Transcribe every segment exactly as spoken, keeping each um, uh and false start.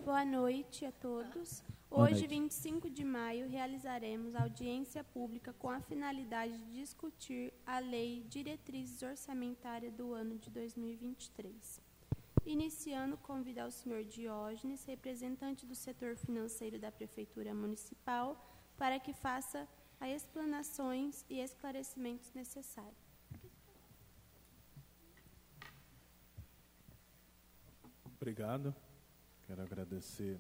Boa noite a todos. Boa Hoje, noite. vinte e cinco de maio, realizaremos audiência pública com a finalidade de discutir a Lei Diretrizes Orçamentárias do ano de dois mil e vinte e três. Iniciando, convido ao senhor Diógenes, representante do setor financeiro da Prefeitura Municipal, para que faça as explanações e esclarecimentos necessários. Obrigado. Quero agradecer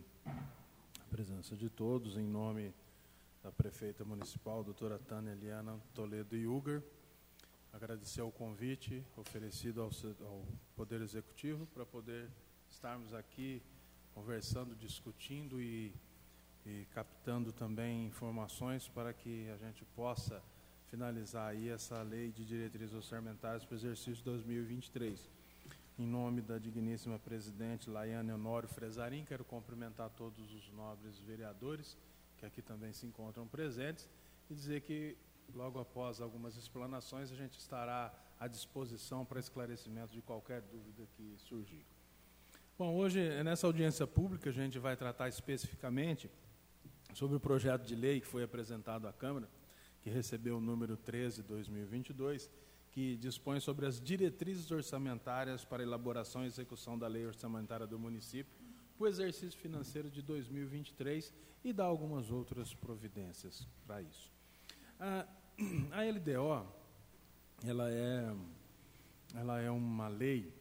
a presença de todos, em nome da prefeita municipal, doutora Tânia Eliana Toledo Yuger. Agradecer o convite oferecido ao, ao Poder Executivo para poder estarmos aqui conversando, discutindo e, e captando também informações para que a gente possa finalizar aí essa lei de diretrizes orçamentárias para o exercício dois mil e vinte e três. Em nome da digníssima presidente Laiane Honório Frezarim, quero cumprimentar todos os nobres vereadores que aqui também se encontram presentes e dizer que, logo após algumas explanações, a gente estará à disposição para esclarecimento de qualquer dúvida que surgir. Bom, hoje, nessa audiência pública, a gente vai tratar especificamente sobre o projeto de lei que foi apresentado à Câmara, que recebeu o número treze, dois mil e vinte e dois, que dispõe sobre as diretrizes orçamentárias para elaboração e execução da lei orçamentária do município para o exercício financeiro de dois mil e vinte e três e dá algumas outras providências para isso. A, a L D O, ela é, ela é uma lei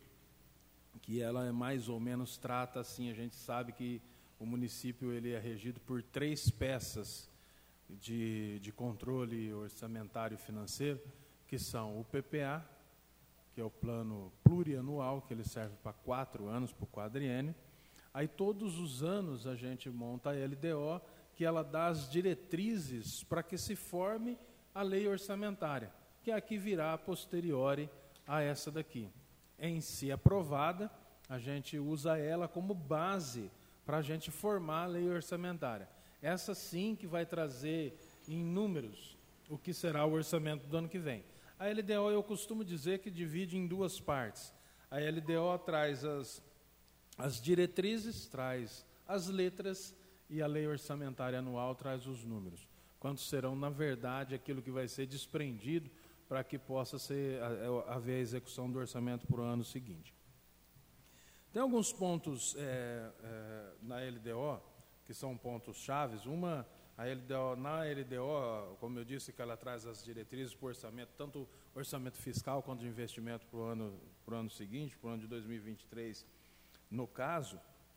que ela é mais ou menos trata assim, a gente sabe que o município ele é regido por três peças de, de controle orçamentário e financeiro, que são o P P A, que é o plano plurianual, que ele serve para quatro anos, para o quadriênio. Aí todos os anos a gente monta a L D O, que ela dá as diretrizes para que se forme a lei orçamentária, que é a que virá a posteriori a essa daqui. Em si aprovada, a gente usa ela como base para a gente formar a lei orçamentária. Essa sim que vai trazer em números o que será o orçamento do ano que vem. A L D O eu costumo dizer que divide em duas partes. A L D O traz as, as diretrizes, traz as letras e a lei orçamentária anual traz os números. Quantos serão, na verdade, aquilo que vai ser desprendido para que possa ser, haver a execução do orçamento para o ano seguinte. Tem alguns pontos é, é, na L D O que são pontos chaves. Uma, a L D O, na L D O, como eu disse, que ela traz as diretrizes para o orçamento, tanto orçamento fiscal quanto de investimento para o ano, para o ano seguinte, para o ano de dois mil e vinte e três. No caso,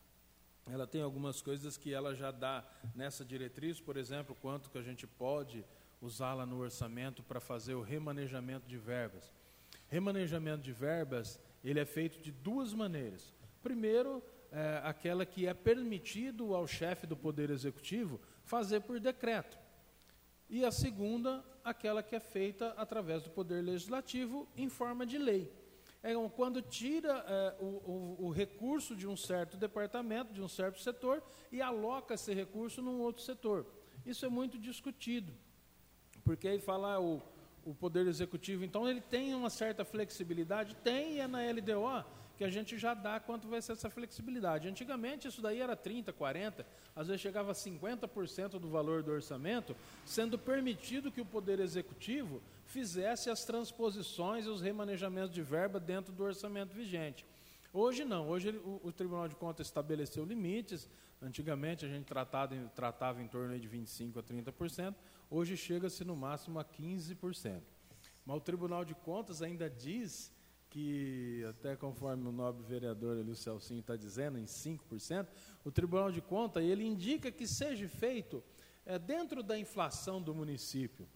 ela tem algumas coisas que ela já dá nessa diretriz, por exemplo, quanto que a gente pode usá-la no orçamento para fazer o remanejamento de verbas. Remanejamento de verbas, ele é feito de duas maneiras. Primeiro, é, aquela que é permitido ao chefe do Poder Executivo fazer por decreto. E a segunda, aquela que é feita através do Poder Legislativo em forma de lei. É quando tira é, o, o, o recurso de um certo departamento, de um certo setor, e aloca esse recurso num outro setor. Isso é muito discutido, porque aí fala o, o Poder Executivo, então ele tem uma certa flexibilidade, tem, e é na L D O que a gente já dá quanto vai ser essa flexibilidade. Antigamente isso daí era trinta, quarenta, às vezes chegava a cinquenta por cento do valor do orçamento, sendo permitido que o Poder Executivo fizesse as transposições e os remanejamentos de verba dentro do orçamento vigente. Hoje não, hoje o, o Tribunal de Contas estabeleceu limites. Antigamente a gente tratava, tratava em torno de vinte e cinco por cento a trinta por cento, hoje chega-se no máximo a quinze por cento. Mas o Tribunal de Contas ainda diz que, até conforme o nobre vereador ali, o Celcinho está dizendo, em cinco por cento, o Tribunal de Contas ele indica que seja feito é, dentro da inflação do município.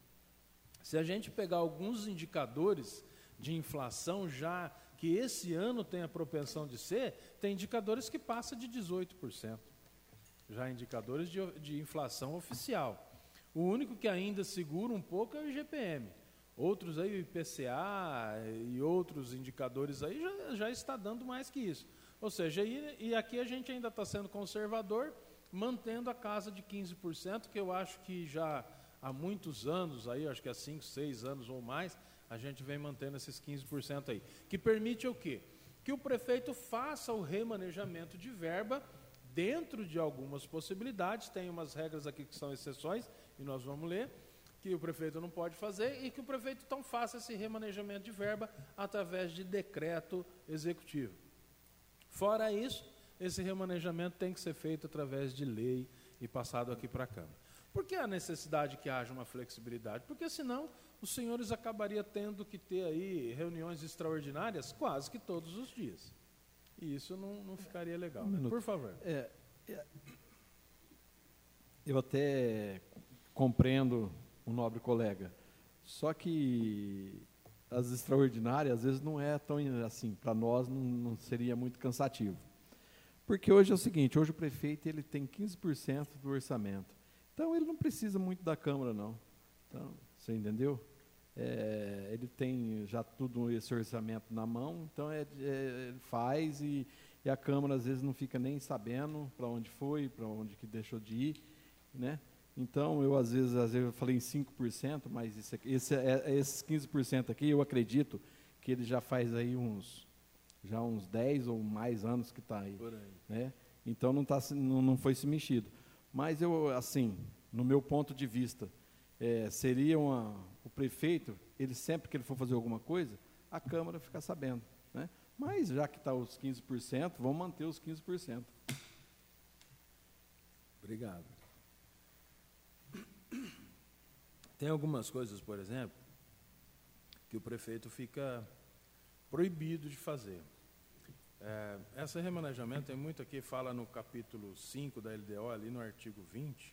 Se a gente pegar alguns indicadores de inflação já que esse ano tem a propensão de ser, tem indicadores que passam de dezoito por cento. Já indicadores de, de inflação oficial. O único que ainda segura um pouco é o I G P M. Outros aí, o I P C A e outros indicadores aí já, já está dando mais que isso. Ou seja, e, e aqui a gente ainda está sendo conservador, mantendo a casa de quinze por cento, que eu acho que já há muitos anos, aí, acho que há cinco, seis anos ou mais, a gente vem mantendo esses quinze por cento aí. Que permite o quê? Que o prefeito faça o remanejamento de verba dentro de algumas possibilidades, tem umas regras aqui que são exceções, e nós vamos ler, que o prefeito não pode fazer e que o prefeito então faça esse remanejamento de verba através de decreto executivo. Fora isso, esse remanejamento tem que ser feito através de lei e passado aqui para a Câmara. Por que a necessidade que haja uma flexibilidade? Porque senão os senhores acabariam tendo que ter aí reuniões extraordinárias quase que todos os dias. E isso não, não ficaria legal. Um Por favor. É, é, eu até compreendo o nobre colega, só que as extraordinárias, às vezes, não é tão assim, para nós não, não seria muito cansativo. Porque hoje é o seguinte, hoje o prefeito ele tem quinze por cento do orçamento, então ele não precisa muito da Câmara, não. Então, você entendeu? É, ele tem já tudo esse orçamento na mão, então é, é, ele faz e, e a Câmara às vezes não fica nem sabendo para onde foi, para onde que deixou de ir, né? Então, eu às vezes, às vezes eu falei em cinco por cento, mas esse, esse, é, esses quinze por cento aqui, eu acredito que ele já faz aí uns, já uns dez ou mais anos que está aí. Por aí. Né? Então, não, tá, não, não foi se mexido. Mas, eu, assim, no meu ponto de vista, é, seria uma, o prefeito, ele sempre que ele for fazer alguma coisa, a Câmara ficar sabendo. Né? Mas, já que está os quinze por cento, vamos manter os quinze por cento. Obrigado. Tem algumas coisas, por exemplo, que o prefeito fica proibido de fazer. É, esse remanejamento tem muito aqui, fala no capítulo cinco da L D O, ali no artigo vinte,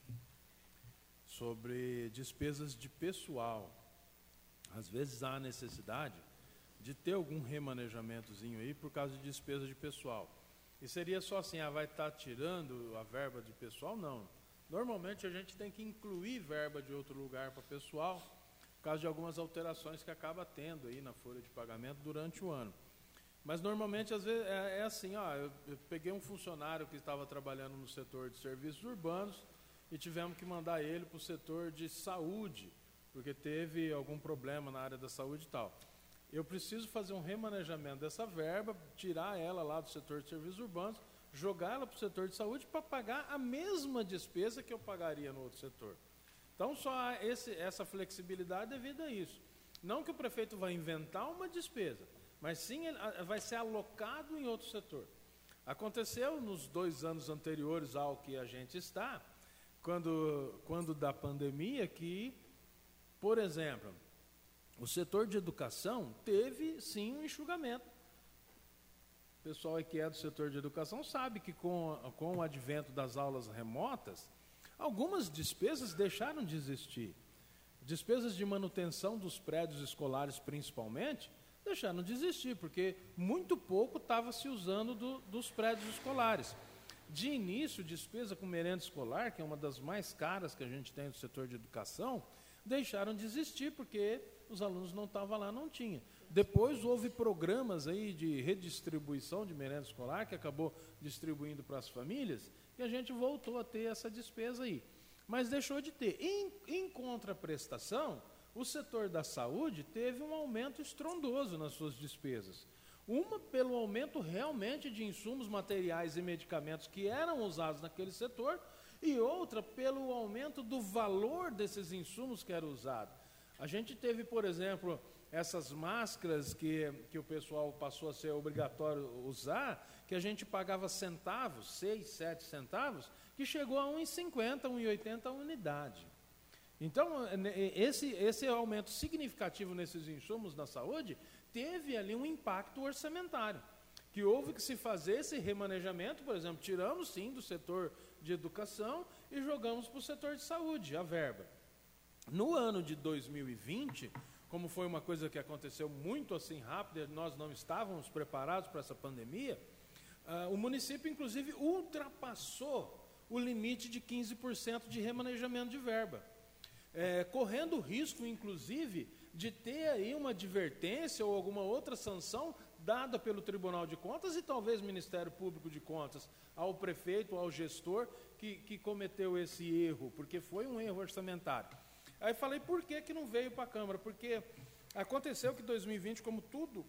sobre despesas de pessoal. Às vezes há necessidade de ter algum remanejamentozinho aí por causa de despesa de pessoal. E seria só assim, ah, vai estar tirando a verba de pessoal? Não. Normalmente a gente tem que incluir verba de outro lugar para pessoal, por causa de algumas alterações que acaba tendo aí na folha de pagamento durante o ano. Mas normalmente às vezes é, é assim, ó, eu, eu peguei um funcionário que estava trabalhando no setor de serviços urbanos e tivemos que mandar ele para o setor de saúde, porque teve algum problema na área da saúde e tal. Eu preciso fazer um remanejamento dessa verba, tirar ela lá do setor de serviços urbanos, jogar ela para o setor de saúde para pagar a mesma despesa que eu pagaria no outro setor. Então, só há esse, essa flexibilidade devido a isso. Não que o prefeito vai inventar uma despesa, mas sim ele, vai ser alocado em outro setor. Aconteceu nos dois anos anteriores ao que a gente está, quando, quando da pandemia, que, por exemplo, o setor de educação teve, sim, um enxugamento. O pessoal que é do setor de educação sabe que com, com o advento das aulas remotas, algumas despesas deixaram de existir. Despesas de manutenção dos prédios escolares, principalmente, deixaram de existir, porque muito pouco estava se usando do, dos prédios escolares. De início, despesa com merenda escolar, que é uma das mais caras que a gente tem no setor de educação, deixaram de existir, porque os alunos não estavam lá, não tinha. Depois houve programas aí de redistribuição de merenda escolar, que acabou distribuindo para as famílias, e a gente voltou a ter essa despesa aí. Mas deixou de ter. Em, em contraprestação, o setor da saúde teve um aumento estrondoso nas suas despesas. Uma pelo aumento realmente de insumos, materiais e medicamentos que eram usados naquele setor, e outra pelo aumento do valor desses insumos que eram usados. A gente teve, por exemplo, essas máscaras que, que o pessoal passou a ser obrigatório usar, que a gente pagava centavos, seis, sete centavos, que chegou a um real e cinquenta, um real e oitenta a unidade. Então, esse, esse aumento significativo nesses insumos na saúde teve ali um impacto orçamentário, que houve que se fazer esse remanejamento, por exemplo, tiramos sim do setor de educação e jogamos para o setor de saúde, a verba. No ano de dois mil e vinte, como foi uma coisa que aconteceu muito assim rápido, nós não estávamos preparados para essa pandemia, uh, o município, inclusive, ultrapassou o limite de quinze por cento de remanejamento de verba, é, correndo o risco, inclusive, de ter aí uma advertência ou alguma outra sanção dada pelo Tribunal de Contas e talvez Ministério Público de Contas ao prefeito, ao gestor que, que cometeu esse erro, porque foi um erro orçamentário. Aí falei, por que que não veio para a Câmara? Porque aconteceu que em dois mil e vinte, como tudo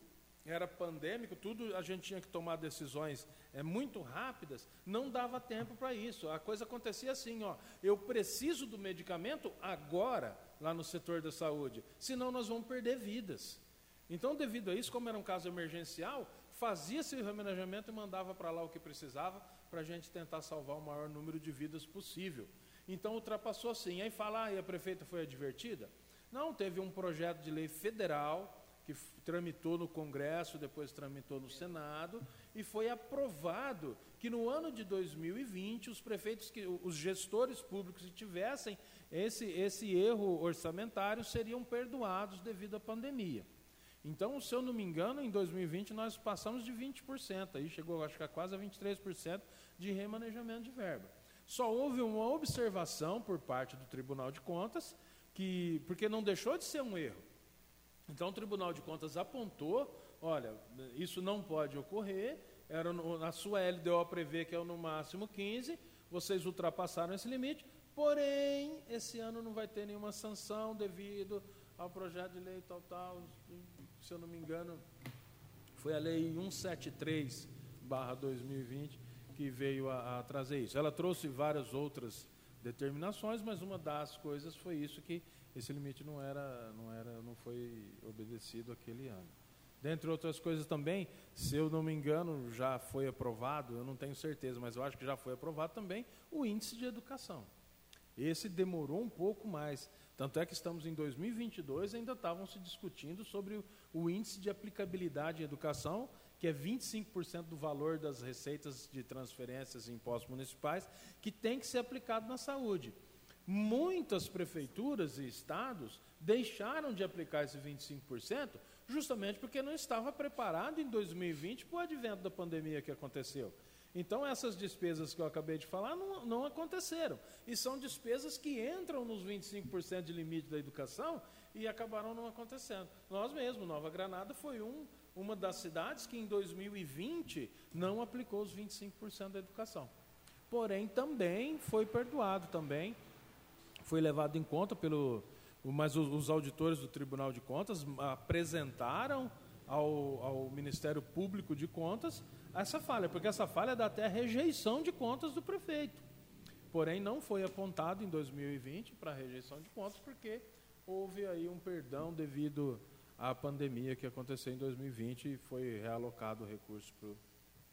era pandêmico, tudo a gente tinha que tomar decisões é, muito rápidas, não dava tempo para isso. A coisa acontecia assim, ó, eu preciso do medicamento agora, lá no setor da saúde, senão nós vamos perder vidas. Então, devido a isso, como era um caso emergencial, fazia-se o remanejamento e mandava para lá o que precisava, para a gente tentar salvar o maior número de vidas possível. Então, ultrapassou assim. Aí fala, ah, e a prefeita foi advertida? Não, teve um projeto de lei federal que tramitou no Congresso, depois tramitou no Senado, e foi aprovado que no ano de dois mil e vinte, os prefeitos, que, os gestores públicos que tivessem esse, esse erro orçamentário seriam perdoados devido à pandemia. Então, se eu não me engano, em dois mil e vinte nós passamos de vinte por cento, aí chegou acho que a quase a vinte e três por cento de remanejamento de verba. Só houve uma observação por parte do Tribunal de Contas, que, porque não deixou de ser um erro. Então, o Tribunal de Contas apontou, olha, isso não pode ocorrer, era no, a sua L D O prevê que é no máximo quinze, vocês ultrapassaram esse limite, porém, esse ano não vai ter nenhuma sanção devido ao projeto de lei tal, tal, se eu não me engano, foi a lei cento e setenta e três barra dois mil e vinte que veio a, a trazer isso. Ela trouxe várias outras determinações, mas uma das coisas foi isso, que esse limite não era, não era, não foi obedecido aquele ano. Dentre outras coisas também, se eu não me engano, já foi aprovado, eu não tenho certeza, mas eu acho que já foi aprovado também o índice de educação. Esse demorou um pouco mais, tanto é que estamos em dois mil e vinte e dois, ainda estavam se discutindo sobre o, o índice de aplicabilidade em educação, que é vinte e cinco por cento do valor das receitas de transferências e impostos municipais, que tem que ser aplicado na saúde. Muitas prefeituras e estados deixaram de aplicar esse vinte e cinco por cento justamente porque não estava preparado em dois mil e vinte para o advento da pandemia que aconteceu. Então, essas despesas que eu acabei de falar não, não aconteceram. E são despesas que entram nos vinte e cinco por cento de limite da educação e acabaram não acontecendo. Nós mesmos, Nova Granada, foi um, uma das cidades que em dois mil e vinte não aplicou os vinte e cinco por cento da educação. Porém, também foi perdoado, também foi levado em conta pelo... Mas os, os auditores do Tribunal de Contas apresentaram ao, ao Ministério Público de Contas essa falha, porque essa falha dá até a rejeição de contas do prefeito. Porém, não foi apontado em dois mil e vinte para a rejeição de contas, porque houve aí um perdão devido à pandemia que aconteceu em dois mil e vinte e foi realocado o recurso para o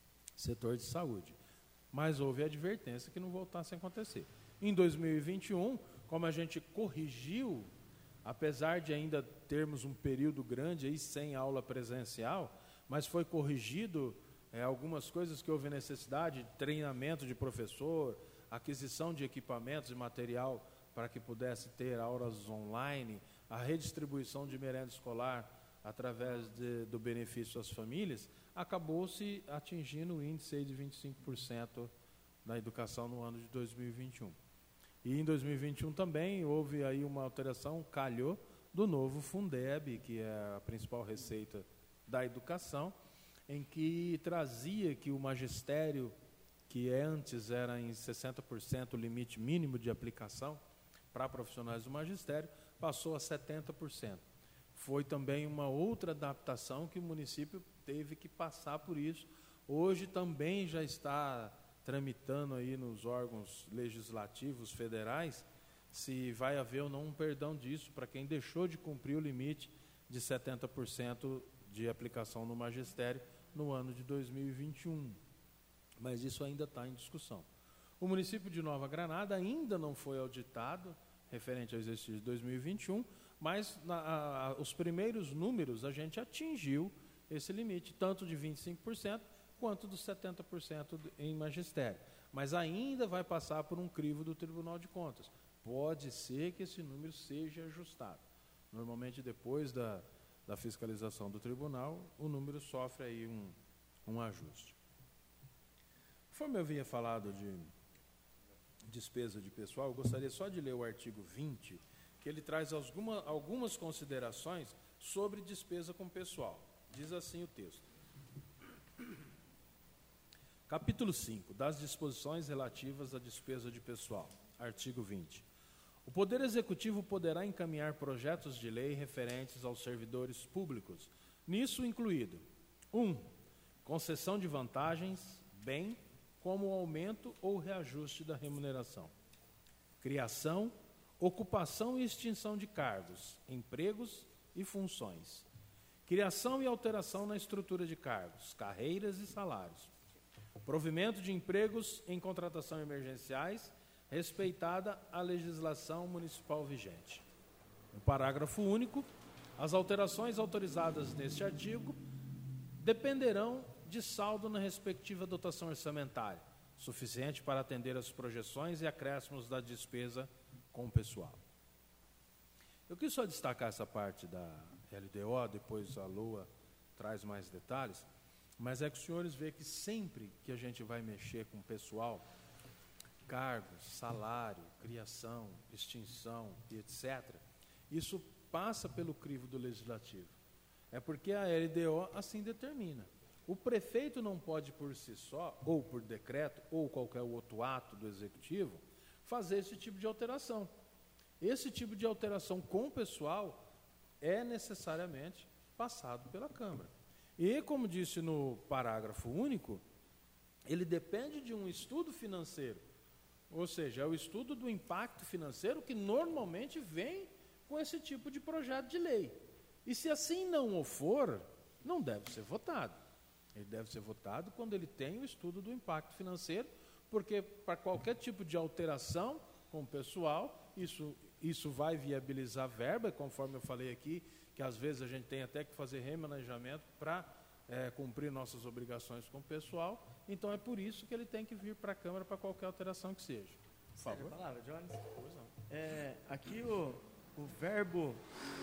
setor de saúde. Mas houve advertência que não voltasse a acontecer. Em dois mil e vinte e um, como a gente corrigiu, apesar de ainda termos um período grande aí sem aula presencial, mas foi corrigido É, algumas coisas que houve necessidade, treinamento de professor, aquisição de equipamentos e material para que pudesse ter aulas online, a redistribuição de merenda escolar através de, do benefício às famílias, acabou-se atingindo o índice aí de vinte e cinco por cento da educação no ano de dois mil e vinte e um. E em dois mil e vinte e um também houve aí uma alteração, calhou, do novo Fundeb, que é a principal receita da educação, em que trazia que o magistério, que antes era em sessenta por cento o limite mínimo de aplicação para profissionais do magistério, passou a setenta por cento. Foi também uma outra adaptação que o município teve que passar por isso. Hoje também já está tramitando aí nos órgãos legislativos federais se vai haver ou não um perdão disso para quem deixou de cumprir o limite de setenta por cento de aplicação no magistério no ano de dois mil e vinte e um. Mas isso ainda está em discussão. O município de Nova Granada ainda não foi auditado referente ao exercício de dois mil e vinte e um, mas na, a, a, os primeiros números a gente atingiu esse limite, tanto de vinte e cinco por cento quanto dos setenta por cento em magistério. Mas ainda vai passar por um crivo do Tribunal de Contas. Pode ser que esse número seja ajustado. Normalmente, depois da, da fiscalização do tribunal, o número sofre aí um, um ajuste. Conforme eu havia falado de despesa de pessoal, eu gostaria só de ler o artigo vinte, que ele traz alguma, algumas considerações sobre despesa com pessoal. Diz assim o texto. Capítulo cinco, das disposições relativas à despesa de pessoal. Artigo vinte. O Poder Executivo poderá encaminhar projetos de lei referentes aos servidores públicos, nisso incluído Um, concessão de vantagens, bem como o aumento ou reajuste da remuneração. Criação, ocupação e extinção de cargos, empregos e funções. Criação e alteração na estrutura de cargos, carreiras e salários. Provimento de empregos em contratação emergenciais, respeitada a legislação municipal vigente. No parágrafo único, as alterações autorizadas neste artigo dependerão de saldo na respectiva dotação orçamentária, suficiente para atender às projeções e acréscimos da despesa com o pessoal. Eu quis só destacar essa parte da L D O, depois a Lua traz mais detalhes, mas é que os senhores veem que sempre que a gente vai mexer com o pessoal, cargos, salário, criação, extinção e etcétera, isso passa pelo crivo do Legislativo. É porque a L D O assim determina. O prefeito não pode por si só, ou por decreto, ou qualquer outro ato do Executivo, fazer esse tipo de alteração. Esse tipo de alteração com o pessoal é necessariamente passado pela Câmara. E, como disse no parágrafo único, ele depende de um estudo financeiro, ou seja, é o estudo do impacto financeiro que normalmente vem com esse tipo de projeto de lei. E se assim não o for, não deve ser votado. Ele deve ser votado quando ele tem o estudo do impacto financeiro, porque para qualquer tipo de alteração com o pessoal, isso, isso vai viabilizar verba, conforme eu falei aqui, que às vezes a gente tem até que fazer remanejamento para é, cumprir nossas obrigações com o pessoal. Então é por isso que ele tem que vir para a Câmara para qualquer alteração que seja. Por favor. Sério, palavra, Jones? É, aqui o, o verbo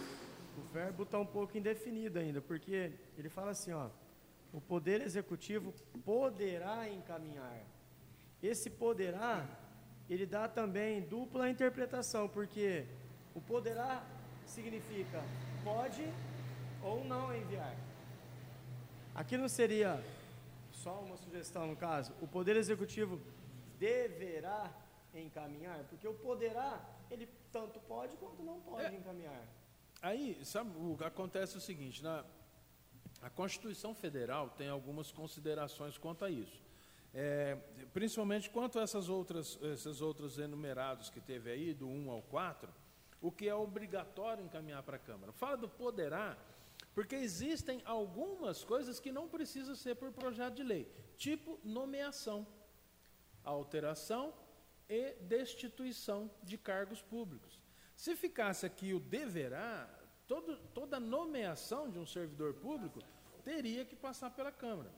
o verbo está um pouco indefinido ainda, porque ele fala assim, ó, o Poder Executivo poderá encaminhar. Esse poderá, ele dá também dupla interpretação, porque o poderá significa pode ou não enviar. Aqui não seria, só uma sugestão no caso, o Poder Executivo deverá encaminhar, porque o poderá, ele tanto pode quanto não pode é. encaminhar. Aí, sabe, o que acontece é o seguinte, na, a Constituição Federal tem algumas considerações quanto a isso. É, principalmente quanto a essas outras, esses outros enumerados que teve aí, do um ao quatro, o que é obrigatório encaminhar para a Câmara. Fala do poderá, porque existem algumas coisas que não precisam ser por projeto de lei, tipo nomeação, alteração e destituição de cargos públicos. Se ficasse aqui o deverá, todo, toda nomeação de um servidor público teria que passar pela Câmara.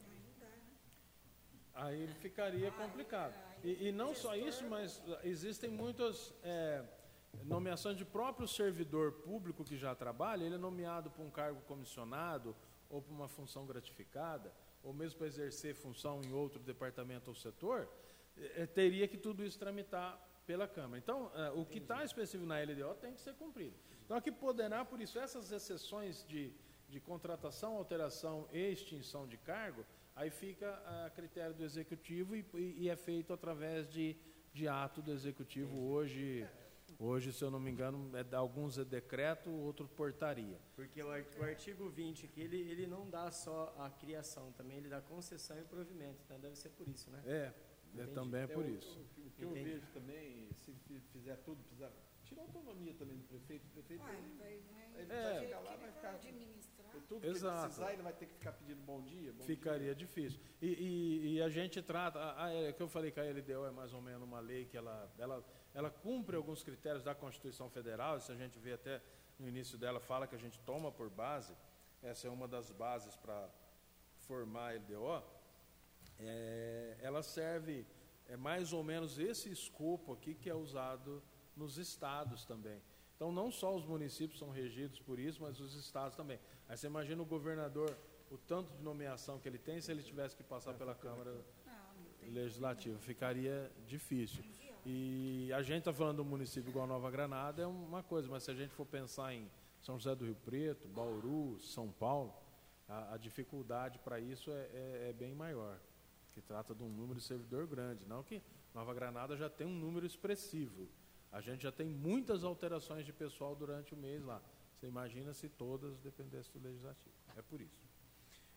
Aí ficaria complicado. E, e não só isso, mas existem muitas é, nomeações de próprio servidor público que já trabalha, ele é nomeado para um cargo comissionado, ou para uma função gratificada, ou mesmo para exercer função em outro departamento ou setor, é, teria que tudo isso tramitar pela Câmara. Então, uh, o que está específico na L D O tem que ser cumprido. Então, aqui poderá, por isso, essas exceções de, de contratação, alteração e extinção de cargo, aí fica a critério do Executivo e, e, e é feito através de, de ato do Executivo. Hoje, hoje, se eu não me engano, é, alguns é decreto, outro portaria. Porque o artigo vinte aqui, ele, ele não dá só a criação, também ele dá concessão e provimento. Então, deve ser por isso, né? É. É, também é por isso. O, o, o que eu Entendi. vejo também, se fizer tudo, precisar tirar a autonomia também do prefeito. O prefeito Uai, ele, vai, né? ele é. vai chegar lá, vai ficar. Administrar. Tudo Exato. que ele precisar, ele vai ter que ficar pedindo bom dia. Bom Ficaria dia. difícil. E, e, e a gente trata, a, a, que eu falei que a L D O é mais ou menos uma lei que ela, ela, ela cumpre alguns critérios da Constituição Federal. Se a gente vê até no início dela, fala que a gente toma por base, essa é uma das bases para formar a L D O, é, ela serve. É mais ou menos esse escopo aqui que é usado nos estados também. Então, não só os municípios são regidos por isso, mas os estados também. Aí você imagina o governador, o tanto de nomeação que ele tem, se ele tivesse que passar pela Câmara Legislativa, ficaria difícil. E a gente está falando do município igual Nova Granada, é uma coisa, mas se a gente for pensar em São José do Rio Preto, Bauru, São Paulo, a, a dificuldade para isso é, é, é bem maior. Que trata de um número de servidor grande, não que Nova Granada já tem um número expressivo. A gente já tem muitas alterações de pessoal durante o mês lá. Você imagina se todas dependessem do Legislativo. É por isso.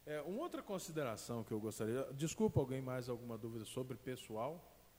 É, uma outra consideração que eu gostaria... Desculpa, alguém mais alguma dúvida sobre pessoal?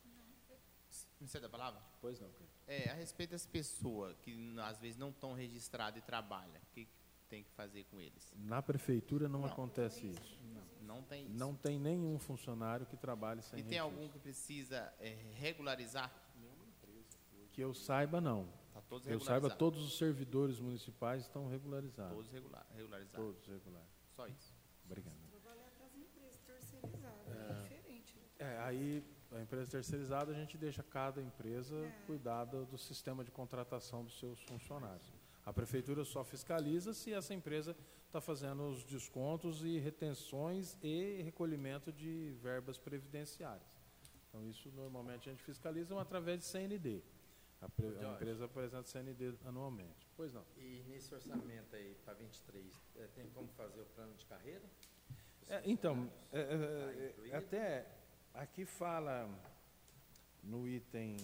Não sei da palavra? Pois não. É, a respeito das pessoas que às vezes não estão registradas e trabalham, o que tem que fazer com eles? Na prefeitura não, Não. acontece isso. Não tem isso. Não tem nenhum funcionário que trabalhe sem E tem registro. algum que precisa é, regularizar? Que eu saiba, não. Tá todos Que eu saiba, regularizados. todos os servidores municipais estão regularizados. Todos regular, regularizados. Todos regulares. Só isso. Obrigado. Trabalhar para as empresas terceirizadas, é diferente. Né? É, aí, a empresa terceirizada, a gente deixa cada empresa É. cuidar do, do sistema de contratação dos seus funcionários. A prefeitura só fiscaliza se essa empresa está fazendo os descontos e retenções e recolhimento de verbas previdenciárias. Então, isso normalmente a gente fiscaliza através de C N D. A, pre, a empresa apresenta C N D anualmente. Pois não. E nesse orçamento aí para vinte e três, é, tem como fazer o plano de carreira? É, então, é, Tá é, incluído? é, até aqui fala no item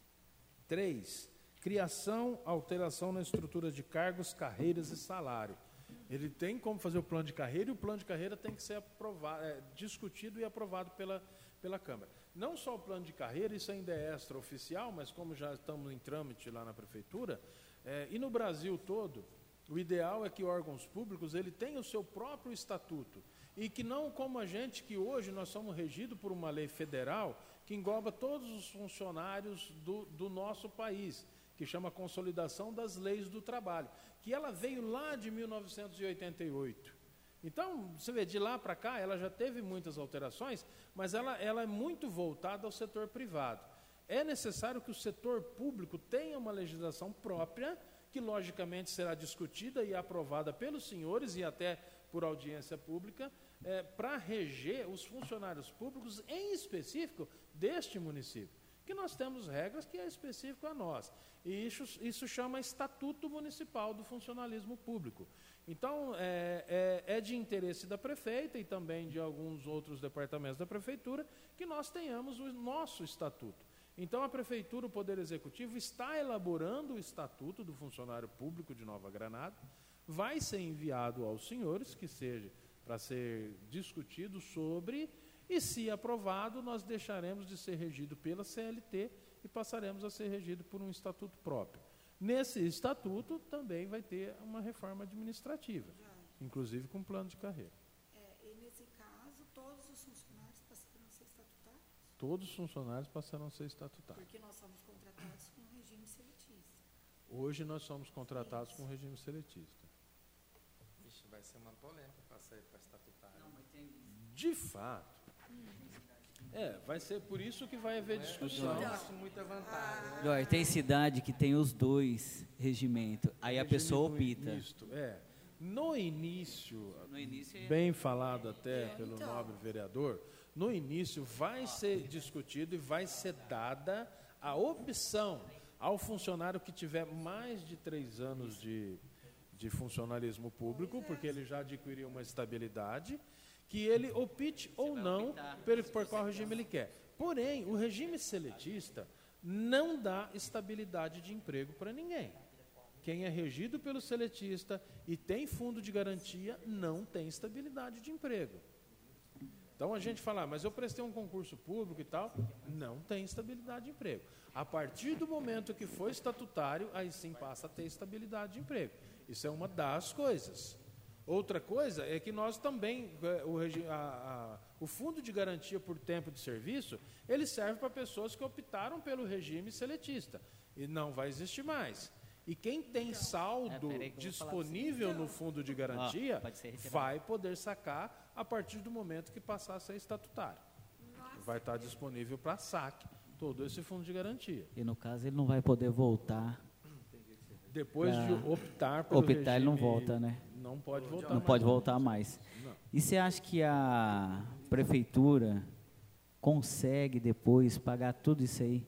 três, criação, alteração na estrutura de cargos, carreiras e salário. Ele tem como fazer o plano de carreira e o plano de carreira tem que ser aprovado, é, discutido e aprovado pela, pela Câmara. Não só o plano de carreira, isso ainda é extraoficial, mas como já estamos em trâmite lá na Prefeitura, é, e no Brasil todo, o ideal é que órgãos públicos ele tenham o seu próprio estatuto e que não como a gente, que hoje nós somos regidos por uma lei federal que engloba todos os funcionários do, do nosso país, que chama Consolidação das Leis do Trabalho, que ela veio lá de mil novecentos e oitenta e oito. Então, você vê, de lá para cá, ela já teve muitas alterações, mas ela, ela é muito voltada ao setor privado. É necessário que o setor público tenha uma legislação própria, que logicamente será discutida e aprovada pelos senhores e até por audiência pública, é, para reger os funcionários públicos, em específico, deste município. Que nós temos regras que é específico a nós. E isso, isso chama Estatuto Municipal do Funcionalismo Público. Então, é, é, é de interesse da prefeita e também de alguns outros departamentos da prefeitura que nós tenhamos o nosso estatuto. Então, a prefeitura, o Poder Executivo, está elaborando o estatuto do funcionário público de Nova Granada, vai ser enviado aos senhores, que seja para ser discutido sobre, e se aprovado, nós deixaremos de ser regido pela C L T e passaremos a ser regido por um estatuto próprio. Nesse estatuto também vai ter uma reforma administrativa, inclusive com plano de carreira. É, e nesse caso, todos os funcionários passaram a ser estatutários? Todos os funcionários passarão a ser estatutários. Porque nós somos contratados com regime seletista. Hoje nós somos contratados com regime seletista. Ixi, vai ser uma polêmica passar para estatutário. Não, mas tem... De fato. É, vai ser por isso que vai haver discussão. Eu acho muita vantagem, né? Olha, tem cidade que tem os dois regimentos, aí a Regime pessoa do opta. misto, é. No início, No início é- bem falado até pelo nobre vereador, no início vai ser discutido e vai ser dada a opção ao funcionário que tiver mais de três anos de, de funcionalismo público, porque ele já adquiriu uma estabilidade, que ele opte ou não pelo, por qual regime ele quer. Porém, o regime seletista não dá estabilidade de emprego para ninguém. Quem é regido pelo seletista e tem fundo de garantia não tem estabilidade de emprego. Então a gente fala, ah, mas eu prestei um concurso público e tal, não tem estabilidade de emprego. A partir do momento que for estatutário, aí sim passa a ter estabilidade de emprego. Isso é uma das coisas. Outra coisa é que nós também, o, regi- a, a, o fundo de garantia por tempo de serviço, ele serve para pessoas que optaram pelo regime seletista. E não vai existir mais. E quem tem saldo É, peraí que eu vou falar pra você. disponível no fundo de garantia, Ó, pode ser retirado. vai poder sacar a partir do momento que passar a ser estatutário. Vai estar disponível para saque todo esse fundo de garantia. E no caso ele não vai poder voltar. Depois Pra de optar pelo optar, regime, ele não volta, né? Não pode voltar Não mais. pode voltar mais. Não. E você acha que a prefeitura consegue depois pagar tudo isso aí?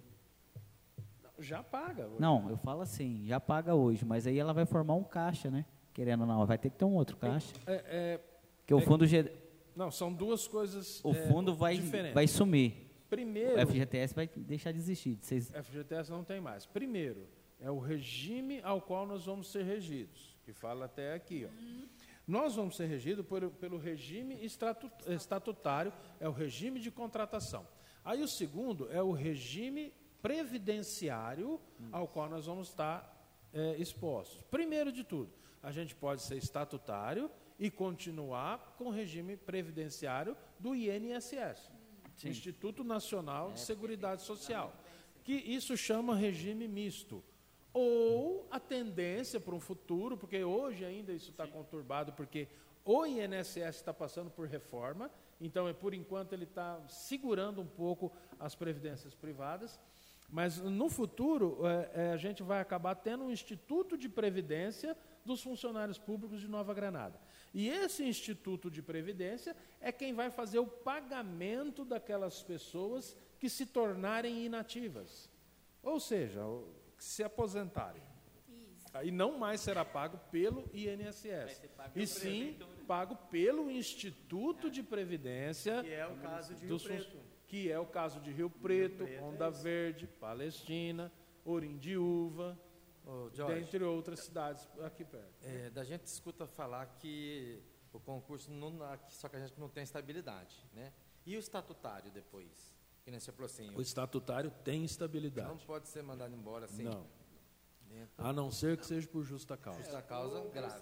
Já paga. hoje. Não, eu falo assim, já paga hoje, mas aí ela vai formar um caixa, né? Querendo ou não, vai ter que ter um outro caixa. É, é, Porque o é- fundo, G- não, são duas coisas o é, fundo vai, diferentes. vai sumir. Primeiro, O F G T S vai deixar de existir. Vocês, F G T S não tem mais. Primeiro, é o regime ao qual nós vamos ser regidos, que fala até aqui. Ó. Nós vamos ser regidos por, pelo regime estatu, estatutário, é o regime de contratação. Aí o segundo é o regime previdenciário ao qual nós vamos estar é, expostos. Primeiro de tudo, a gente pode ser estatutário e continuar com o regime previdenciário do I N S S, Sim. Instituto Nacional de Seguridade Social, que isso chama regime misto. Ou a tendência para um futuro, porque hoje ainda isso está conturbado, porque o I N S S está passando por reforma, então, é, por enquanto, ele está segurando um pouco as previdências privadas, mas no futuro é, é, a gente vai acabar tendo um Instituto de Previdência dos funcionários públicos de Nova Granada. E esse Instituto de Previdência é quem vai fazer o pagamento daquelas pessoas que se tornarem inativas. Ou seja, que se aposentarem. Isso. Aí não mais será pago pelo I N S S. E sim pago pelo Instituto de Previdência. Que é o caso de Rio Preto. Que é o caso de Rio Preto, Rio Preto Onda é Verde, Palestina, Orindiúva, Ô, Jorge, dentre outras cidades aqui perto. É, da gente escuta falar que o concurso, não, só que a gente não tem estabilidade, né? E o estatutário depois? Que nem você falou assim, O estatutário tem estabilidade. não pode ser mandado embora assim. Não. Dentro A não ser que seja por justa causa. da causa grave.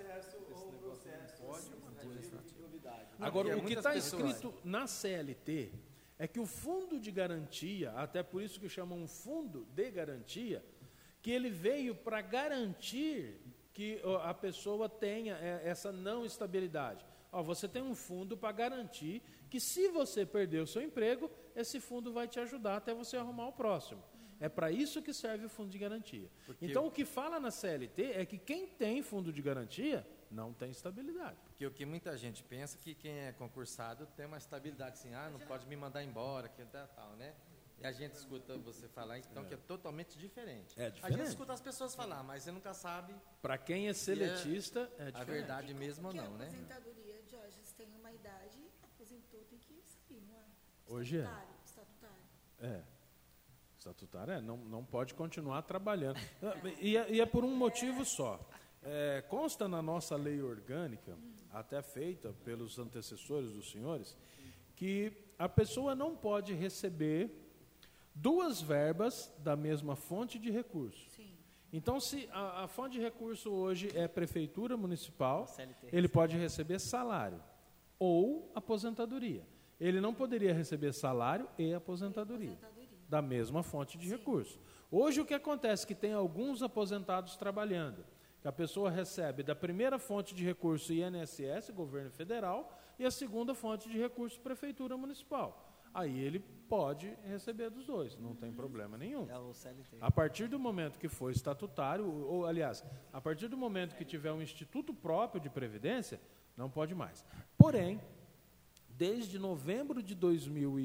Agora, porque o que muitas está pessoas- escrito na C L T é que o fundo de garantia, até por isso que chamam um fundo de garantia, que ele veio para garantir que ó, a pessoa tenha é, essa não estabilidade. Ó, você tem um fundo para garantir que, se você perder o seu emprego, esse fundo vai te ajudar até você arrumar o próximo. É para isso que serve o fundo de garantia. Porque então, eu- o que fala na C L T é que quem tem fundo de garantia não tem estabilidade. Porque o que muita gente pensa que quem é concursado tem uma estabilidade assim, ah, não pode me mandar embora, que tal, tal, né? E a gente escuta você falar, então, que é totalmente diferente. É A diferente. gente escuta as pessoas falar, mas você nunca sabe Para quem é seletista, é, a diferente. verdade mesmo ou Porque não, a né? aposentadoria, Jorge, você tem uma idade, aposentou, tem que sair, não é? Hoje é. Estatutário, estatutário. É. Estatutário é, não, não pode continuar trabalhando. E é, e é por um motivo só. É, consta na nossa lei orgânica, até feita pelos antecessores dos senhores, que a pessoa não pode receber duas verbas da mesma fonte de recurso. Sim. Então, se a, a fonte de recurso hoje é prefeitura municipal, C L T. ele pode receber salário ou aposentadoria. Ele não poderia receber salário e aposentadoria, Aposentadoria. da mesma fonte de recurso. Hoje, o que acontece é que tem alguns aposentados trabalhando, que a pessoa recebe da primeira fonte de recurso I N S S, governo federal, e a segunda fonte de recurso, prefeitura municipal. Aí ele pode receber dos dois, não tem problema nenhum. É o C L T. A partir do momento que for estatutário, ou aliás, a partir do momento que tiver um instituto próprio de previdência, não pode mais. Porém, desde novembro de dois mil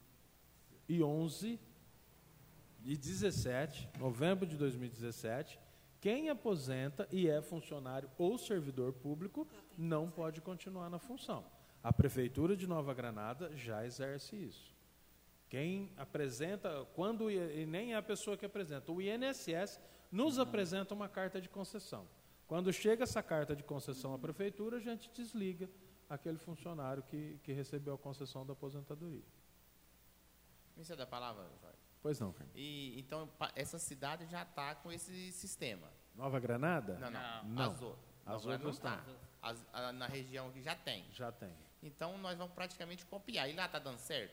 e onze e dezessete, novembro de dois mil e dezessete, quem aposenta e é funcionário ou servidor público não pode continuar na função. A Prefeitura de Nova Granada já exerce isso. Quem apresenta, quando, e nem é a pessoa que apresenta, o I N S S nos apresenta uma carta de concessão. Quando chega essa carta de concessão à Prefeitura, a gente desliga aquele funcionário que, que recebeu a concessão da aposentadoria. Isso é da palavra, Jorge. Pois não, Carmen. E, então, pa- essa cidade já está com esse sistema. Nova Granada? Não, não. Não. As, o- As não, outras não tá. As- a- na região que já tem. Já tem. Então, nós vamos praticamente copiar. E lá está dando certo?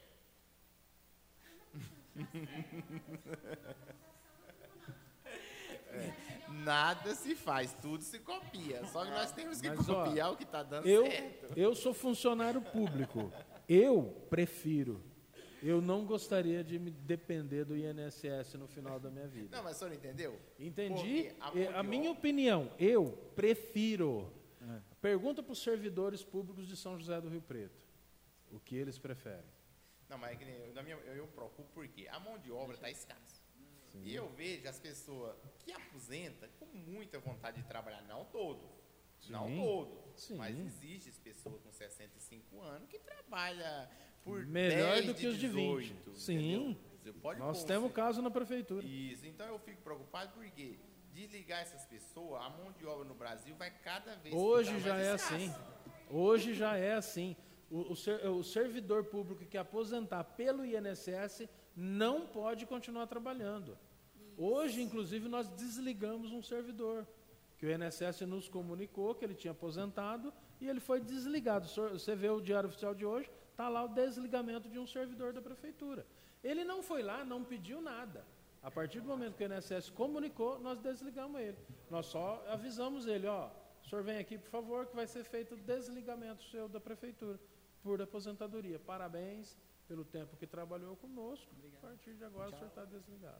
É, nada se faz, tudo se copia. Só que nós temos que Mas, ó, copiar o que está dando Eu, certo. eu sou funcionário público. Eu prefiro. Eu não gostaria de me depender do I N S S no final da minha vida. Não, mas o senhor entendeu? Entendi? Porque a E mão A, de minha obra- opinião, eu prefiro. Pergunta para os servidores públicos de São José do Rio Preto o que eles preferem. Não, mas é que nem eu, na minha, eu, eu preocupo porque a mão de obra está escassa. E eu vejo as pessoas que aposentam com muita vontade de trabalhar, não todos, não Sim, todos, sim. mas existem pessoas com sessenta e cinco anos que trabalham por Melhor dez do que os de vinte. dezoito, Sim. entendeu? Você pode Nós pôr, temos você- caso na prefeitura. Isso, então eu fico preocupado porque desligar essas pessoas, a mão de obra no Brasil vai cada vez Hoje ficar já mais é escassa. assim. Hoje já é assim. O, o, ser, o servidor público que aposentar pelo I N S S não pode continuar trabalhando. Hoje, inclusive, nós desligamos um servidor, que o I N S S nos comunicou que ele tinha aposentado e ele foi desligado. Você vê o Diário Oficial de hoje, está lá o desligamento de um servidor da prefeitura. Ele não foi lá, não pediu nada. A partir do momento que o I N S S comunicou, nós desligamos ele. Nós só avisamos ele, ó, o senhor vem aqui, por favor, que vai ser feito o desligamento seu da prefeitura por aposentadoria. Parabéns pelo tempo que trabalhou conosco. Obrigado. A partir de agora, tchau. O senhor está desligado.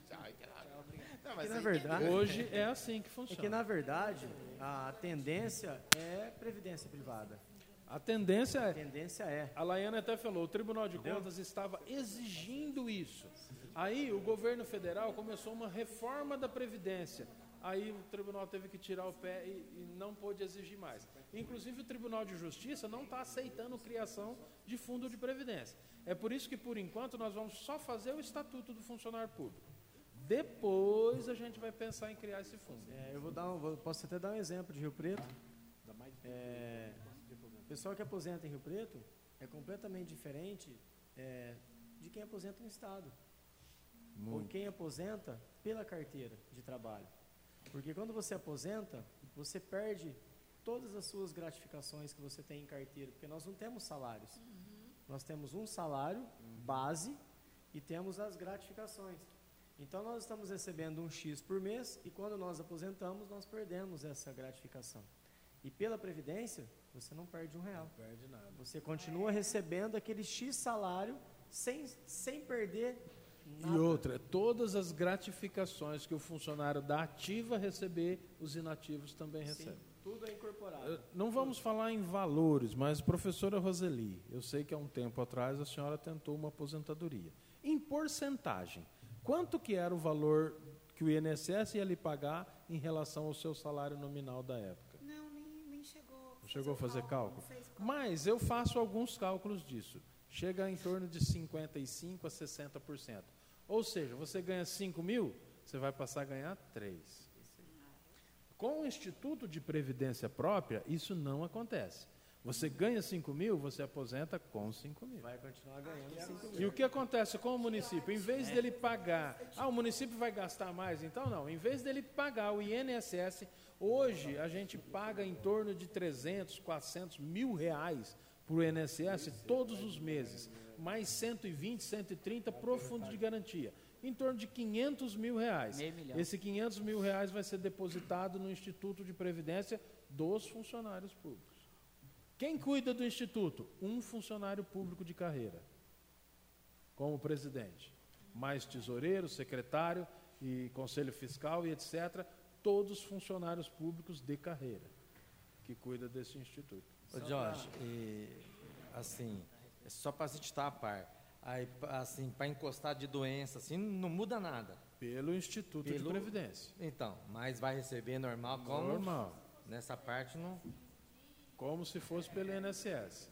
Não, mas na aí- verdade, Hoje é assim que é funciona. que, na verdade, a tendência é previdência privada. A tendência A é... tendência é. A Laiane até falou, o Tribunal de Contas estava exigindo isso. Aí o governo federal começou uma reforma da Previdência. Aí o tribunal teve que tirar o pé e, e não pôde exigir mais. Inclusive o Tribunal de Justiça não está aceitando criação de fundo de previdência. É por isso que, por enquanto, nós vamos só fazer o Estatuto do Funcionário Público. Depois a gente vai pensar em criar esse fundo. É, eu vou dar um, vou- posso até dar um exemplo de Rio Preto. É, o pessoal que aposenta em Rio Preto é completamente diferente é, de quem aposenta no Estado. Ou quem aposenta pela carteira de trabalho. Porque quando você aposenta, você perde todas as suas gratificações que você tem em carteira, porque nós não temos salários. Nós temos um salário base e temos as gratificações. Então nós estamos recebendo um X por mês e quando nós aposentamos, nós perdemos essa gratificação. E pela Previdência, você não perde um real. Não perde nada. Você continua recebendo aquele X salário sem, sem perder nada. E outra, todas as gratificações que o funcionário da ativa receber, os inativos também Sim, recebem. tudo é incorporado. Eh, Não vamos falar em valores, mas, professora Roseli, eu sei que há um tempo atrás a senhora tentou uma aposentadoria. Em porcentagem, quanto que era o valor que o I N S S ia lhe pagar em relação ao seu salário nominal da época? Não, nem, nem chegou. Não chegou a fazer cálculo? Não fez cálculo. Mas eu faço alguns cálculos disso. Chega em torno de cinquenta e cinco por cento a sessenta por cento. Ou seja, você ganha cinco mil, você vai passar a ganhar três. Com o Instituto de Previdência Própria, isso não acontece. Você ganha cinco mil, você aposenta com cinco mil. Vai continuar ganhando cinco mil. E o que acontece com o município? Em vez dele pagar, ah, o município vai gastar mais, então não. Em vez dele pagar o I N S S, hoje a gente paga em torno de trezentos, quatrocentos mil reais para o I N S S todos os meses, mais cento e vinte, cento e trinta para o fundo de garantia. Em torno de quinhentos mil reais. Meio milhão. Esse quinhentos mil reais vai ser depositado no Instituto de Previdência dos funcionários públicos. Quem cuida do Instituto? Um funcionário público de carreira, como presidente. Mais tesoureiro, secretário e conselho fiscal e etcétera. Todos funcionários públicos de carreira que cuida desse instituto. Ô, Jorge, e, assim, é só para a gente estar a par. Aí, assim, para encostar de doença, assim, não muda nada. Pelo Instituto Pelo- de Previdência. Então, mas vai receber normal, como? Normal. Nessa parte não. Como se fosse pelo I N S S.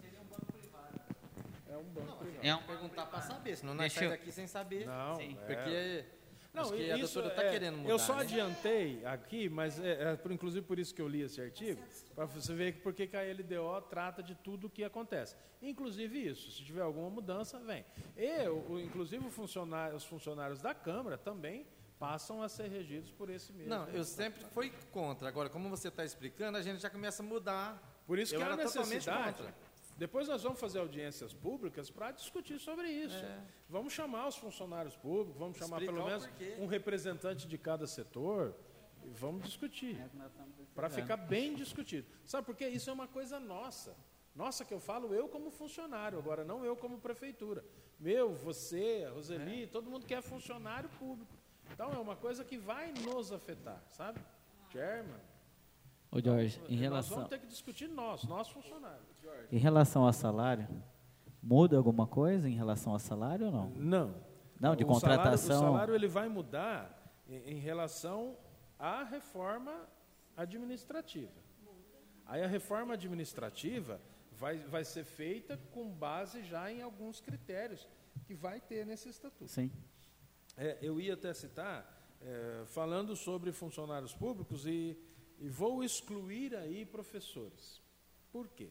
É um banco privado. É um, Perguntar para saber, senão nós Deixa saímos eu- daqui sem saber. Não, Sim. é. Porque, Não, acho que a isso doutora está é- querendo mudar. Eu só né? adiantei aqui, mas é, é por- inclusive por isso que eu li esse artigo, para você ver porque que a L D O trata de tudo o que acontece. Inclusive isso, se tiver alguma mudança, vem. E, o, inclusive, o funcionário, os funcionários da Câmara também passam a ser regidos por esse mesmo. Não, eu sempre fui contra. Agora, como você está explicando, a gente já começa a mudar. Por isso eu que há era totalmente necessidade. contra. Depois nós vamos fazer audiências públicas para discutir sobre isso. É. Vamos chamar os funcionários públicos, vamos chamar Explicar pelo o menos porquê. um representante de cada setor e vamos discutir. Para ficar bem discutido. Sabe por quê? Isso é uma coisa nossa. Nossa, que eu falo eu como funcionário, agora não eu como prefeitura. Meu, você, a Roseli, É. todo mundo que é funcionário público. Então é uma coisa que vai nos afetar, sabe? Chairman. Ô Jorge, em Nós relação, vamos ter que discutir nós, nós funcionários. em relação ao salário, muda alguma coisa em relação ao salário ou não? Não. Não, de O contratação. Salário, o salário ele vai mudar em, em relação à reforma administrativa. Aí a reforma administrativa vai, vai ser feita com base já em alguns critérios que vai ter nesse estatuto. Sim. É, eu ia até citar, é, falando sobre funcionários públicos e, e vou excluir aí professores. Por quê?